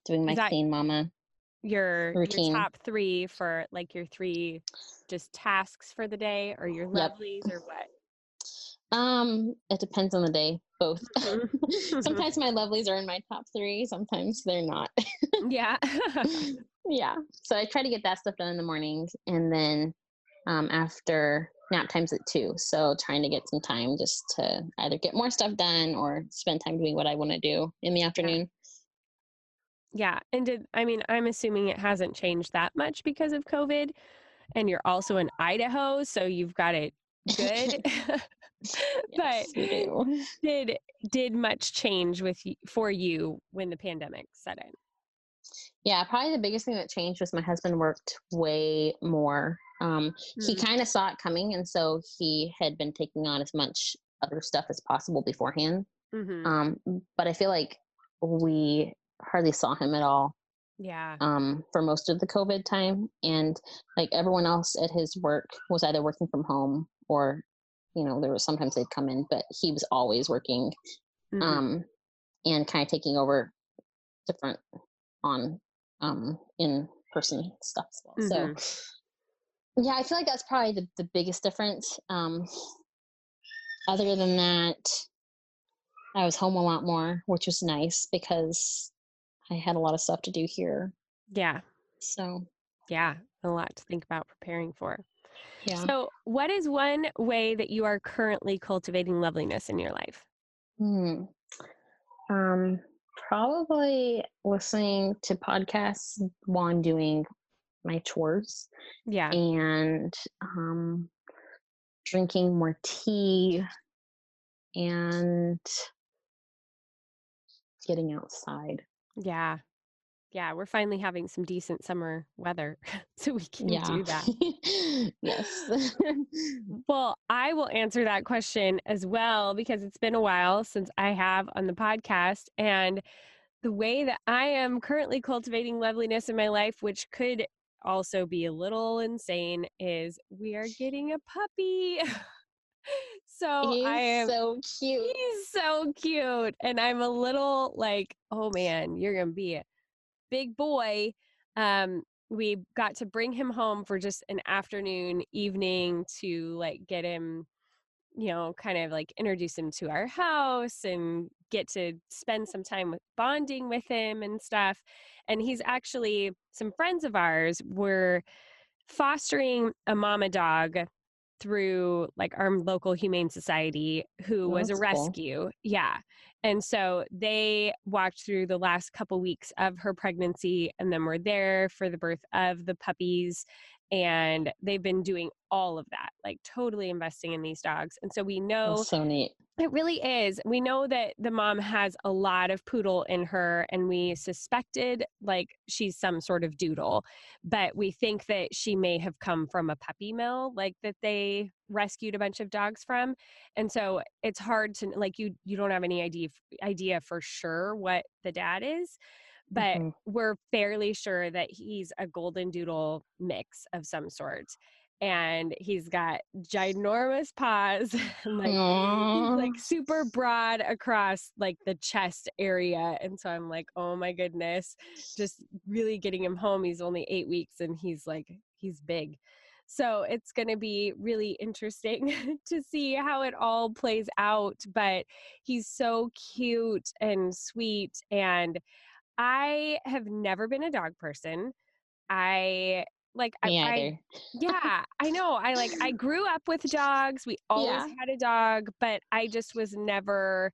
doing my Is that clean mama your your routine. top three for like your three just tasks for the day, or your Yep. lovelies, or what? Um, it depends on the day, both. Mhm. Sometimes my lovelies are in my top three, sometimes they're not. Yeah. Yeah. So I try to get that stuff done in the mornings, and then um, after nap time's at two. So trying to get some time just to either get more stuff done or spend time doing what I want to do in the Yeah. afternoon. Yeah. And did, I mean, I'm assuming it hasn't changed that much because of COVID, and you're also in Idaho, so you've got it good. But Yes, we do. did did much change with y- for you when the pandemic set in? Yeah, probably the biggest thing that changed was my husband worked way more. Um, he Mm. kind of saw it coming, and so he had been taking on as much other stuff as possible beforehand. Mhm. Um, but I feel like we hardly saw him at all Yeah. um, for most of the COVID time. And like everyone else at his work was either working from home or, you know, there was sometimes they'd come in, but he was always working Mhm. um, and kind of taking over different on um, in person stuff as well. So, Mhm. yeah, I feel like that's probably the, the biggest difference. Um, other than that, I was home a lot more, which was nice because I had a lot of stuff to do here. Yeah. So, Yeah. A lot to think about preparing for. yeah. So, what is one way that you are currently cultivating loveliness in your life? Hmm. Um, Probably listening to podcasts while I'm doing my chores Yeah. and um, drinking more tea and getting outside. Yeah. Yeah. We're finally having some decent summer weather, so we can Yeah. do that. Yes. Well, I will answer that question as well because it's been a while since I have on the podcast. And the way that I am currently cultivating loveliness in my life, which could also be a little insane, is we are getting a puppy. So I He's am, so cute. he's so cute. And I'm a little like, oh man, you're going to be a big boy. Um, we got to bring him home for just an afternoon, evening to like get him, you know, kind of like introduce him to our house and get to spend some time with bonding with him and stuff. And he's actually, some friends of ours were fostering a mama dog through like our local humane society who Oh, was a that's cool. rescue. Yeah. And so they walked through the last couple weeks of her pregnancy and then were there for the birth of the puppies. And they've been doing all of that, like totally investing in these dogs. And so we know That's so neat. it really is. We know that the mom has a lot of poodle in her, and we suspected like she's some sort of doodle, but we think that she may have come from a puppy mill, like that they rescued a bunch of dogs from. And so it's hard to like you you don't have any idea idea for sure what the dad is, but Hmm. we're fairly sure that he's a golden doodle mix of some sort. And he's got ginormous paws, and like he's Aww. like super broad across like the chest area. And so I'm like, oh my goodness, just really getting him home. He's only eight weeks and he's like, he's big. So it's going to be really interesting to see how it all plays out. But he's so cute and sweet. And I have never been a dog person. I like I, Me I either. yeah, I know. I like I grew up with dogs. We always Yeah. had a dog, but I just was never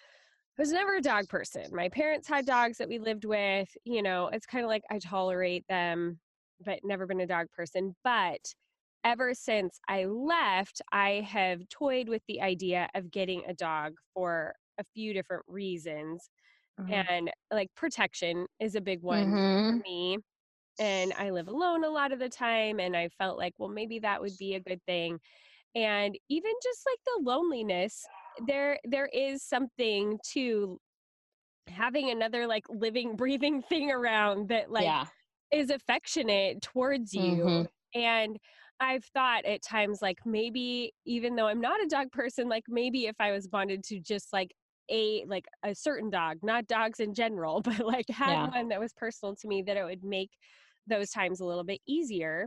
I was never a dog person. My parents had dogs that we lived with, you know, it's kind of like I tolerate them, but never been a dog person. But ever since I left, I have toyed with the idea of getting a dog for a few different reasons. And like protection is a big one for Mm-hmm. me, and I live alone a lot of the time, and I felt like, well, maybe that would be a good thing. And even just like the loneliness, there there is something to having another like living breathing thing around that like Yeah. is affectionate towards Mm-hmm. you. And I've thought at times like maybe even though I'm not a dog person, like maybe if I was bonded to just like a like a certain dog, not dogs in general, but like had Yeah. one that was personal to me, that it would make those times a little bit easier.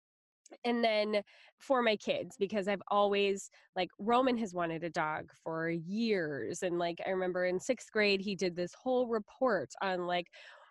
And then for my kids, because I've always like Roman has wanted a dog for years. And like I remember in sixth grade, he did this whole report on like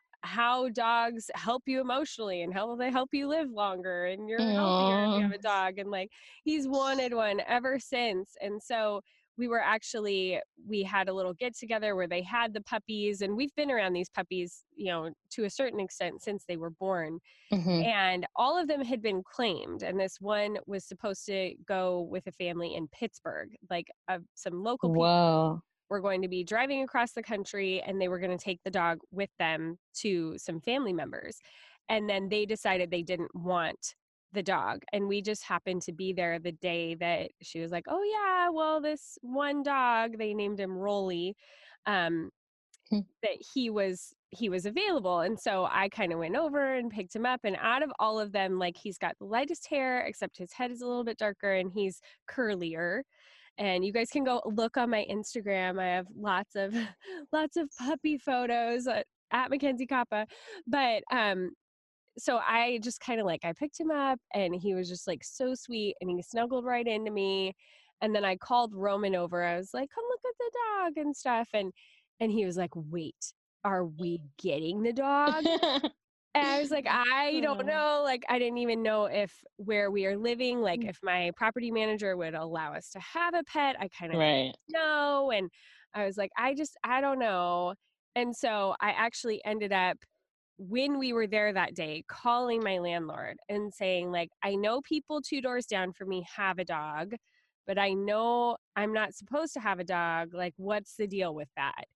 how dogs help you emotionally and how they help you live longer and you're healthier if you Aw. have a dog. And like he's wanted one ever since. And so we were actually, we had a little get together where they had the puppies, and we've been around these puppies, you know, to a certain extent since they were born. Mhm. And all of them had been claimed. And this one was supposed to go with a family in Pittsburgh, like uh, some local people Whoa. were going to be driving across the country, and they were going to take the dog with them to some family members. And then they decided they didn't want the dog. And we just happened to be there the day that she was like, oh, yeah, well, this one dog, they named him Rolly. Um, Hmm. that he was he was available. And so I kind of went over and picked him up, and out of all of them, like he's got the lightest hair except his head is a little bit darker and he's curlier. And you guys can go look on my Instagram. I have lots of lots of puppy photos at, at Mackenzie Kappa. But um so I just kind of like I picked him up, and he was just like so sweet, and he snuggled right into me. And then I called Roman over. I was like, come look at the dog and stuff. And and he was like, wait, are we getting the dog? And I was like, I don't Uh, know. Like, I didn't even know if where we are living, like mm. if my property manager would allow us to have a pet. I kind of Right. know. And I was like, I just, I don't know. And so I actually ended up, when we were there that day, calling my landlord and saying, like, I know people two doors down from me have a dog, but I know I'm not supposed to have a dog. Like, what's the deal with that?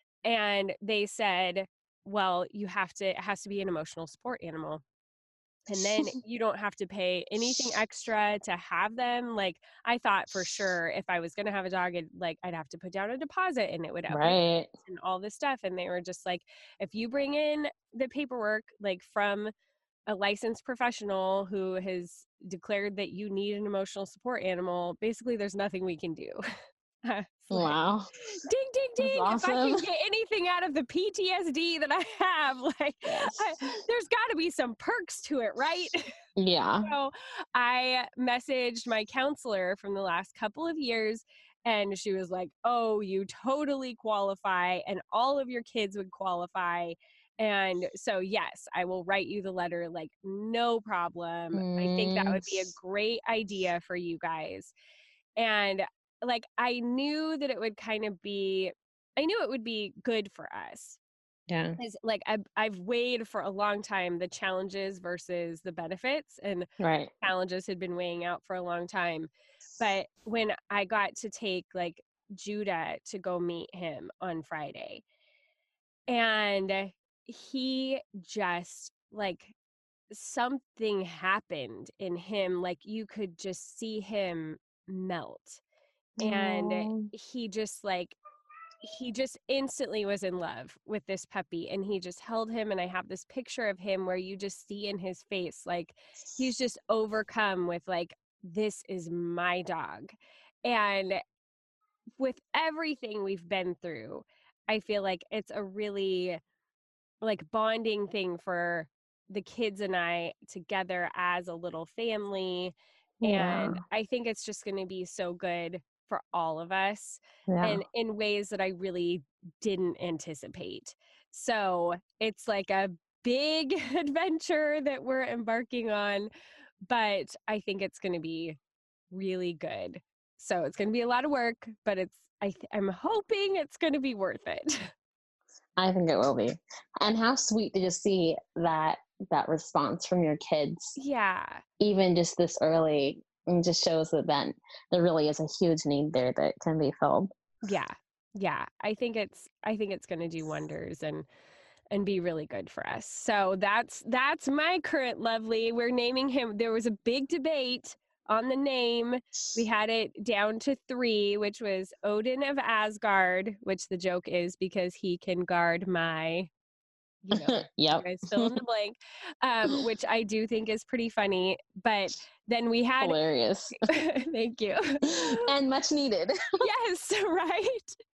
And they said, well, you have to, it has to be an emotional support animal. And then you don't have to pay anything extra to have them. Like, I thought for sure if I was going to have a dog, it, like I'd have to put down a deposit and it would up my Right. and all this stuff. And they were just like, if you bring in the paperwork, like from a licensed professional who has declared that you need an emotional support animal, basically there's nothing we can do. It's like, Wow. ding, ding, That's ding. If I awesome. can get anything out of the P T S D that I have, like, Yes. I, there's got to be some perks to it, right? Yeah. So I messaged my counselor from the last couple of years, and she was like, oh, you totally qualify, and all of your kids would qualify. And so, yes, I will write you the letter, like, no problem. I think that would be a Mm. great idea for you guys. And like, I knew that it would kind of be, I knew it would be good for us. Yeah. Is like I've, I've weighed for a long time the challenges versus the benefits, and Right. challenges had been weighing out for a long time. But when I got to take like Judah to go meet him on Friday, and he just like something happened in him, like you could just see him melt. And Oh. he just like he just instantly was in love with this puppy, and he just held him, and I have this picture of him where you just see in his face like he's just overcome with like, this is my dog. And with everything we've been through, I feel like it's a really like bonding thing for the kids and I together as a little family. Yeah. And I think it's just going to be so good for all of us, Yeah. and in ways that I really didn't anticipate. So it's like a big adventure that we're embarking on, but I think it's going to be really good. So it's going to be a lot of work, but it's, I th- I'm hoping it's going to be worth it. I think it will be. And how sweet to just see that that response from your kids, Yeah. even just this early, and just shows that then there really is a huge need there that can be filled. Yeah. Yeah. I think it's I think it's going to do wonders and and be really good for us. So that's that's my current lovely. We're naming him. There was a big debate on the name. We had it down to three, which was Odin of Asgard, which the joke is because he can guard my, you know, you Yep. guys fill in the blank, um, which I do think is pretty funny. But then we had, Hilarious. thank you. And much needed. Yes, right.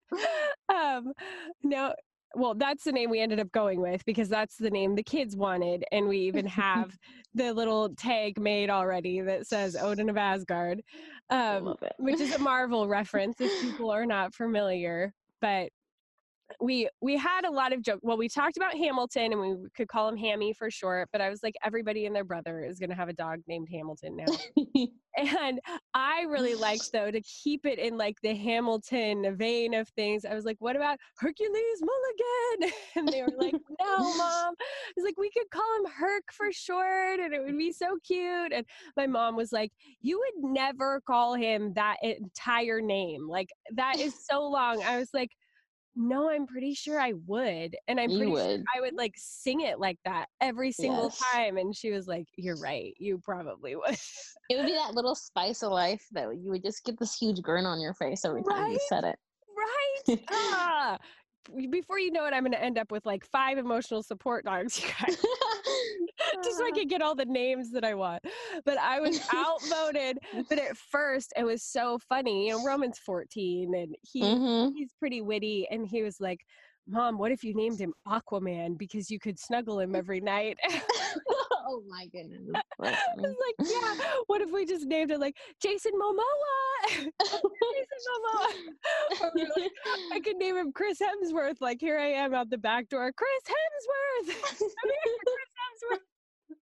um, no, well, that's the name we ended up going with because that's the name the kids wanted. And we even have the little tag made already that says Odin of Asgard, um, Love it. which is a Marvel reference if people are not familiar. But we we had a lot of jokes. Well, we talked about Hamilton and we could call him Hammy for short, but I was like, everybody and their brother is going to have a dog named Hamilton now. And I really liked, though, to keep it in like the Hamilton vein of things. I was like, what about Hercules Mulligan? And they were like, no, Mom. I was like, we could call him Herc for short and it would be so cute. And my mom was like, you would never call him that entire name. Like, that is so long. I was like, no, I'm pretty sure I would. And I'm You pretty sure would. I would like sing it like that every single Yes. time. And she was like, you're right. You probably would. It would be that little spice of life that you would just get this huge grin on your face every time you Right? said it. Right? Ah, before you know it, I'm going to end up with like five emotional support dogs, you guys. Just so I can get all the names that I want. But I was outvoted. But at first, it was so funny. You know, Roman's fourteen and he Mhm. he's pretty witty. And he was like, Mom, what if you named him Aquaman because you could snuggle him every night? Oh my goodness. I was like, yeah, what if we just named it like Jason Momoa? Jason Momoa. Or we were like, I could name him Chris Hemsworth. Like, here I am out the back door. Chris Hemsworth. I'm here for Chris Hemsworth.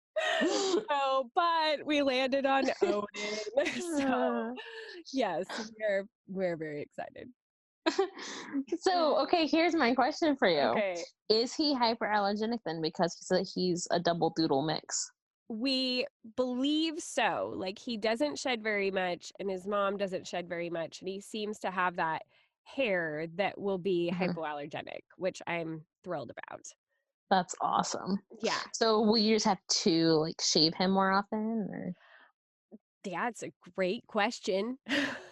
So, but we landed on Odin. So, yes, we're we're very excited. So, okay, here's my question for you. Okay. Is he hyperallergenic then because he's a, he's a double doodle mix? We believe so. Like, he doesn't shed very much, and his mom doesn't shed very much, and he seems to have that hair that will be Mhm. hypoallergenic, which I'm thrilled about. That's awesome. Yeah. So will you just have to like shave him more often or? Yeah, it's a great question.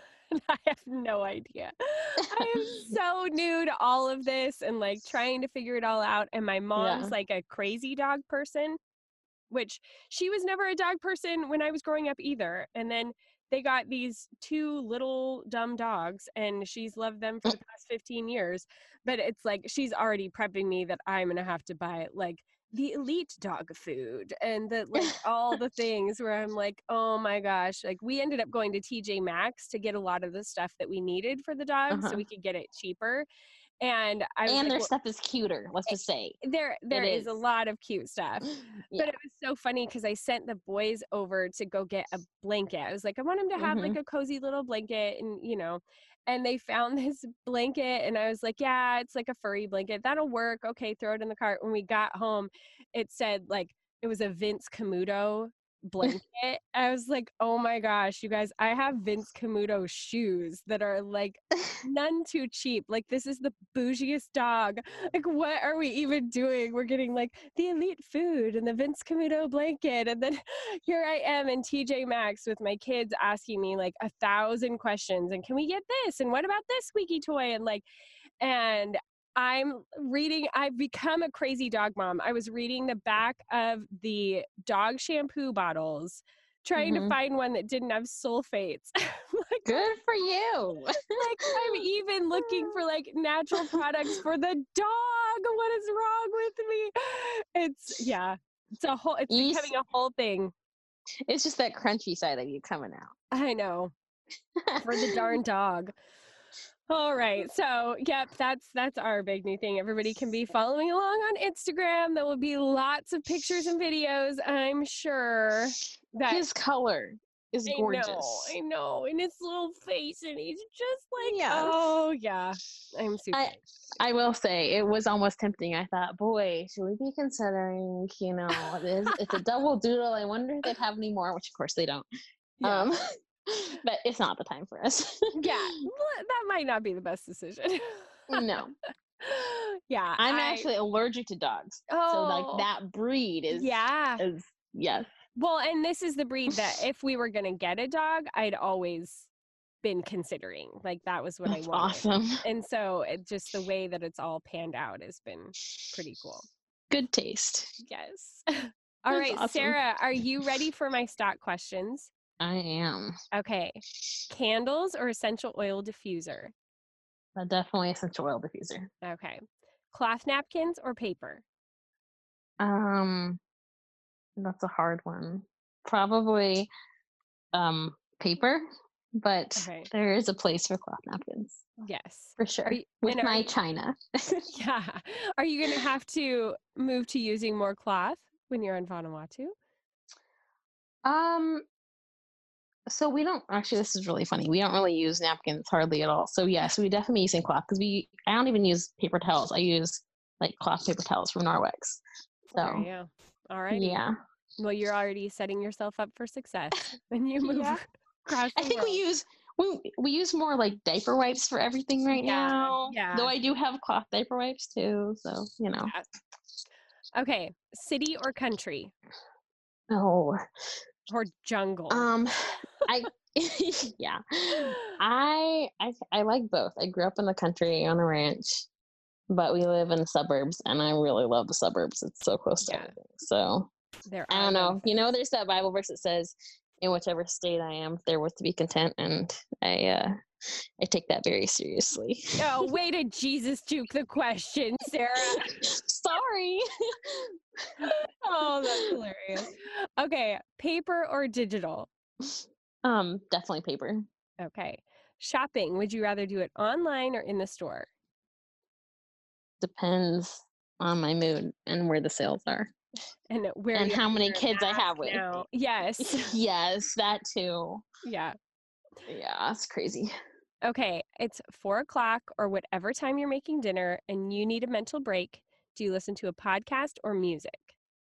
I have no idea. I am so new to all of this and like trying to figure it all out. And my mom's Yeah. like a crazy dog person, which she was never a dog person when I was growing up either. And then they got these two little dumb dogs and she's loved them for the past fifteen years. But it's like she's already prepping me that I'm going to have to buy like the elite dog food and the like all the things where I'm like, oh my gosh, like we ended up going to T J Maxx to get a lot of the stuff that we needed for the dogs Uh-huh. so we could get it cheaper. And I was And like, their well, stuff is cuter, let's just say. there there It is. is. a lot of cute stuff. Yeah. But it was so funny because I sent the boys over to go get a blanket. I was like, I want them to have like Mhm. a cozy little blanket and you know, and they found this blanket and I was like, yeah, it's like a furry blanket. That'll work. Okay, throw it in the cart. When we got home, it said like it was a Vince Camuto blanket. I was like, oh my gosh, you guys, I have Vince Camuto shoes that are like none too cheap. Like this is the bougiest dog. Like what are we even doing? We're getting like the elite food and the Vince Camuto blanket. And then here I am in T J Maxx with my kids asking me like a thousand questions. And can we get this? And what about this squeaky toy? And like, and I'm reading, I've become a crazy dog mom. I was reading the back of the dog shampoo bottles, trying Mhm. to find one that didn't have sulfates. Like, Good for you. like I'm even looking for like natural products for the dog. What is wrong with me? It's yeah. It's a whole it's You becoming s- a whole thing. It's just that crunchy side of you coming I know. out. For the darn dog. All right. So, yep, that's that's our big new thing. Everybody can be following along on Instagram. There will be lots of pictures and videos, I'm sure. That His color is I gorgeous. know, I know. And his little face, and he's just like, Yes. oh yeah. I'm super I I will say it was almost tempting. I thought, boy, should we be considering, you know, it is, it's a double doodle. I wonder if they'd have any more, which of course they don't. Yeah. Um, but it's not the time for us. Yeah. Well, that might not be the best decision. No, Yeah. I'm I- actually allergic to dogs, so Oh, like that breed is yeah. is yes. Well, and this is the breed that if we were going to get a dog, I'd always been considering. Like that was what That's I wanted. awesome. And so it just the way that it's all panned out has been pretty cool. Good taste. Yes. All That's right, awesome. Sarah, are you ready for my stock questions? I am. Okay. Candles or essential oil diffuser? Uh, definitely essential oil diffuser. Okay. Cloth napkins or paper? Um, that's a hard one. Probably um paper, but Okay. there is a place for cloth napkins Yes. for Are sure you with and are my you china. yeah. Are you gonna have to move to using more cloth when you're in Vanuatu? um, so we don't actually. This is really funny. We don't really use napkins hardly at all. So yes, we definitely using cloth because we. I don't even use paper towels. I use like cloth paper towels from Norwex. There So you go. Alrighty. yeah, Well, you're already setting yourself up for success when you move yeah. across I the think we world. use we we use more like diaper wipes for everything right Yeah, now. Though yeah, I do have cloth diaper wipes too, so you know. yeah. Okay, city or country Oh, or jungle? um, I yeah, I I I like both. I grew up in the country on a ranch, but we live in the suburbs, and I really love the suburbs. It's so close to Yeah, everything. So there I are don't know. You know, benefits. there's that Bible verse that says, "In whichever state I am, there was to be content," and I uh I take that very seriously. Oh, way to Jesus juke the question, Sarah. Sorry. Oh, that's hilarious. Okay, paper or digital? Um, definitely paper. Okay. Shopping, would you rather do it online or in the store? Depends on my mood and where the sales are And where and you have how to many wear a kids I mask have with. now. Yes. Yes, that too. Yeah. Yeah, it's crazy. Okay, it's four o'clock or whatever time you're making dinner and you need a mental break. Do you listen to a podcast or music?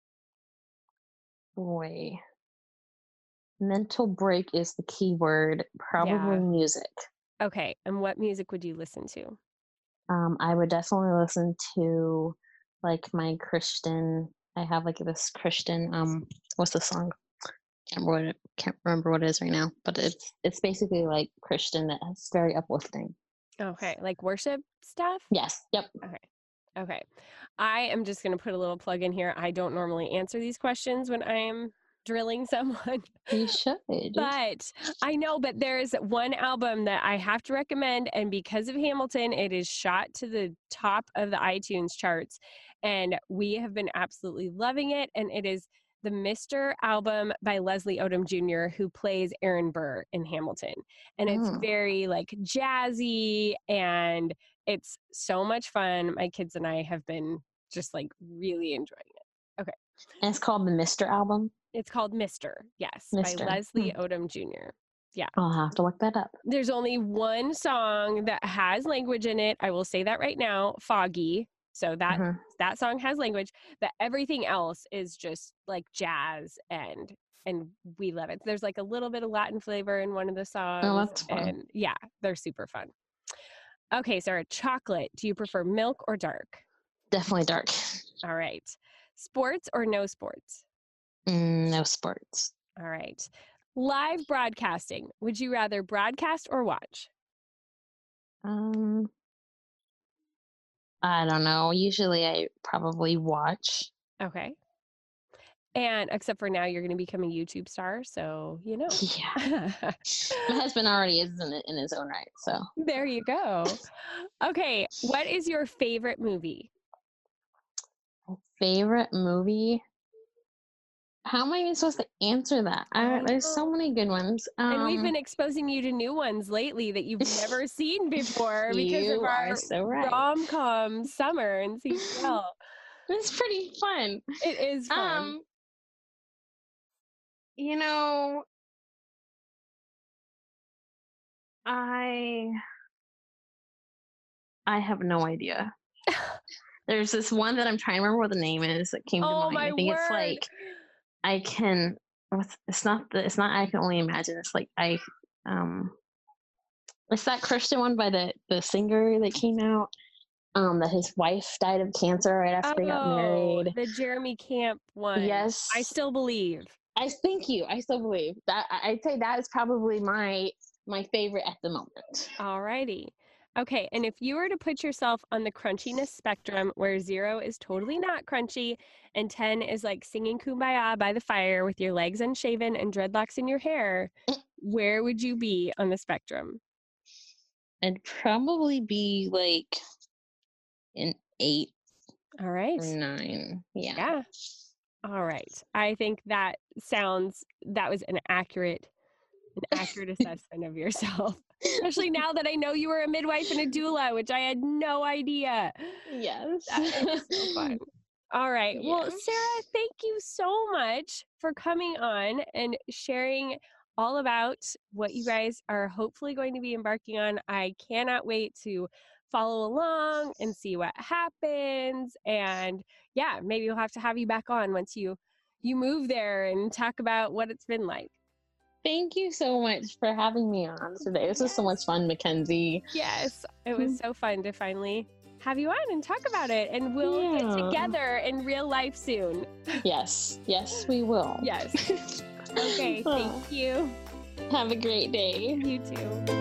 Boy, mental break is the key word. Probably Yeah. music. Okay, and what music would you listen to? Um, I would definitely listen to like my Christian. I have like this Christian. Um, what's the song? Can't remember what it, can't remember what it is right now, but it's it's basically like Christian that's very uplifting. Okay, like worship stuff? Yes. Yep. Okay. Okay. I am just going to put a little plug in here. I don't normally answer these questions when I am drilling someone. You should. But I know, but there's one album that I have to recommend, and because of Hamilton, it is shot to the top of the iTunes charts, and we have been absolutely loving it. And it is the Mister album by Leslie Odom Junior, who plays Aaron Burr in Hamilton, and it's Mm. very like jazzy, and it's so much fun. My kids and I have been just like really enjoying it. Okay. And it's called the Mister album. It's called Mister Yes, by Mister Hmm. Leslie Odom Junior Yeah. I'll have to look that up. There's only one song that has language in it. I will say that right now, Foggy. So that Uh-huh. that song has language, but everything else is just like jazz and and we love it. There's like a little bit of Latin flavor in one of the Oh, songs that's fun. and yeah, they're super fun. Okay, Sarah, chocolate. Do you prefer milk or dark? Definitely dark. All right. Sports or no sports? Mm, no sports. All right. Live broadcasting. Would you rather broadcast or watch? Um, I don't know. Usually, I probably watch. Okay. And except for now, you're going to become a YouTube star. So, you know. Yeah, my husband already is in it in his own right. So, There you go. Okay. What is your favorite movie? my favorite movie. How am I even supposed to answer that? I, I there's so know. many good ones. And we've Um, been exposing you to new ones lately that you've never seen before because of you are our so right. rom-com summer and C P L. It's pretty fun. It is fun. Um, you know, I I have no idea. There's this one that I'm trying to remember what the name is that came to Oh, mind. my I think it's word. like I can. what's- It's not the. It's not. I can only imagine. It's like I. Um. It's that Christian one by the the singer that came out. Um. That his wife died of cancer right after they got Oh, married. the Jeremy Camp one. Yes. I still believe. I thank you. I still believe that. I- I'd say that is probably my my favorite at the moment. Alrighty. Okay, and if you were to put yourself on the crunchiness spectrum where zero is totally not crunchy and ten is like singing Kumbaya by the fire with your legs unshaven and dreadlocks in your hair, where would you be on the spectrum? I'd probably be like an eight All right. or nine. Yeah. Yeah. All right. I think that sounds, that was an accurate, an accurate assessment of yourself. Especially now that I know you were a midwife and a doula, which I had no idea. Yes. That is so fun. All right. Yeah. Well, Sarah, thank you so much for coming on and sharing all about what you guys are hopefully going to be embarking on. I cannot wait to follow along and see what happens. And yeah, maybe we'll have to have you back on once you you move there and talk about what it's been like. Thank you so much for having me on today. This was so much fun, Mackenzie. Yes, it was so fun to finally have you on and talk about it. And we'll yeah. get together in real life soon. Yes, yes, we will. Yes. Okay, thank you. Have a great day. You too.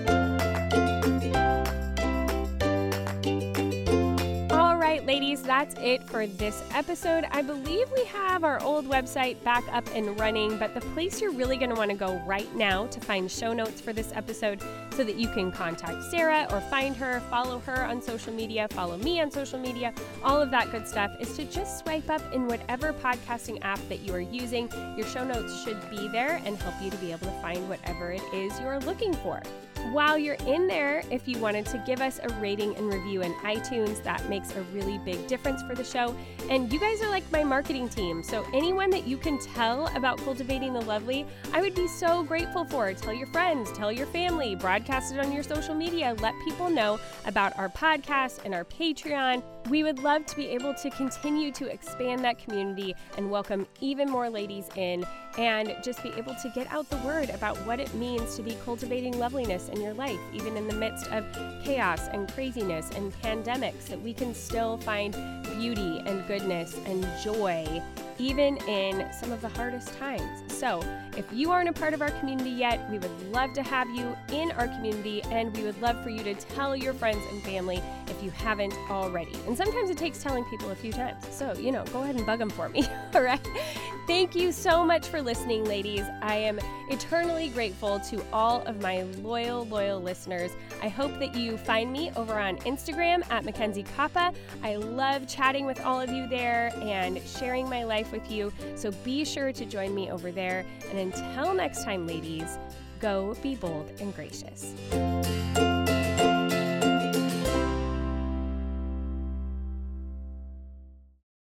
Ladies, that's it for this episode. I believe we have our old website back up and running, but the place you're really going to want to go right now to find show notes for this episode so that you can contact Sarah or find her, follow her on social media, follow me on social media, all of that good stuff is to just swipe up in whatever podcasting app that you are using. Your show notes should be there and help you to be able to find whatever it is you're looking for. While you're in there, if you wanted to give us a rating and review in iTunes, that makes a really big difference for the show. And you guys are like my marketing team, so anyone that you can tell about Cultivating the Lovely, I would be so grateful for. Tell your friends, tell your family, broadcast it on your social media, let people know about our podcast and our Patreon. We would love to be able to continue to expand that community and welcome even more ladies in and just be able to get out the word about what it means to be cultivating loveliness in your life, even in the midst of chaos and craziness and pandemics, that we can still find beauty and goodness and joy even in some of the hardest times. So if you aren't a part of our community yet, we would love to have you in our community, and we would love for you to tell your friends and family if you haven't already. And sometimes it takes telling people a few times. So, you know, go ahead and bug them for me. All right. Thank you so much for listening, ladies. I am eternally grateful to all of my loyal, loyal listeners. I hope that you find me over on Instagram at Mackenzie Kappa. I love chatting with all of you there and sharing my life with you. So be sure to join me over there. And until next time, ladies, go be bold and gracious.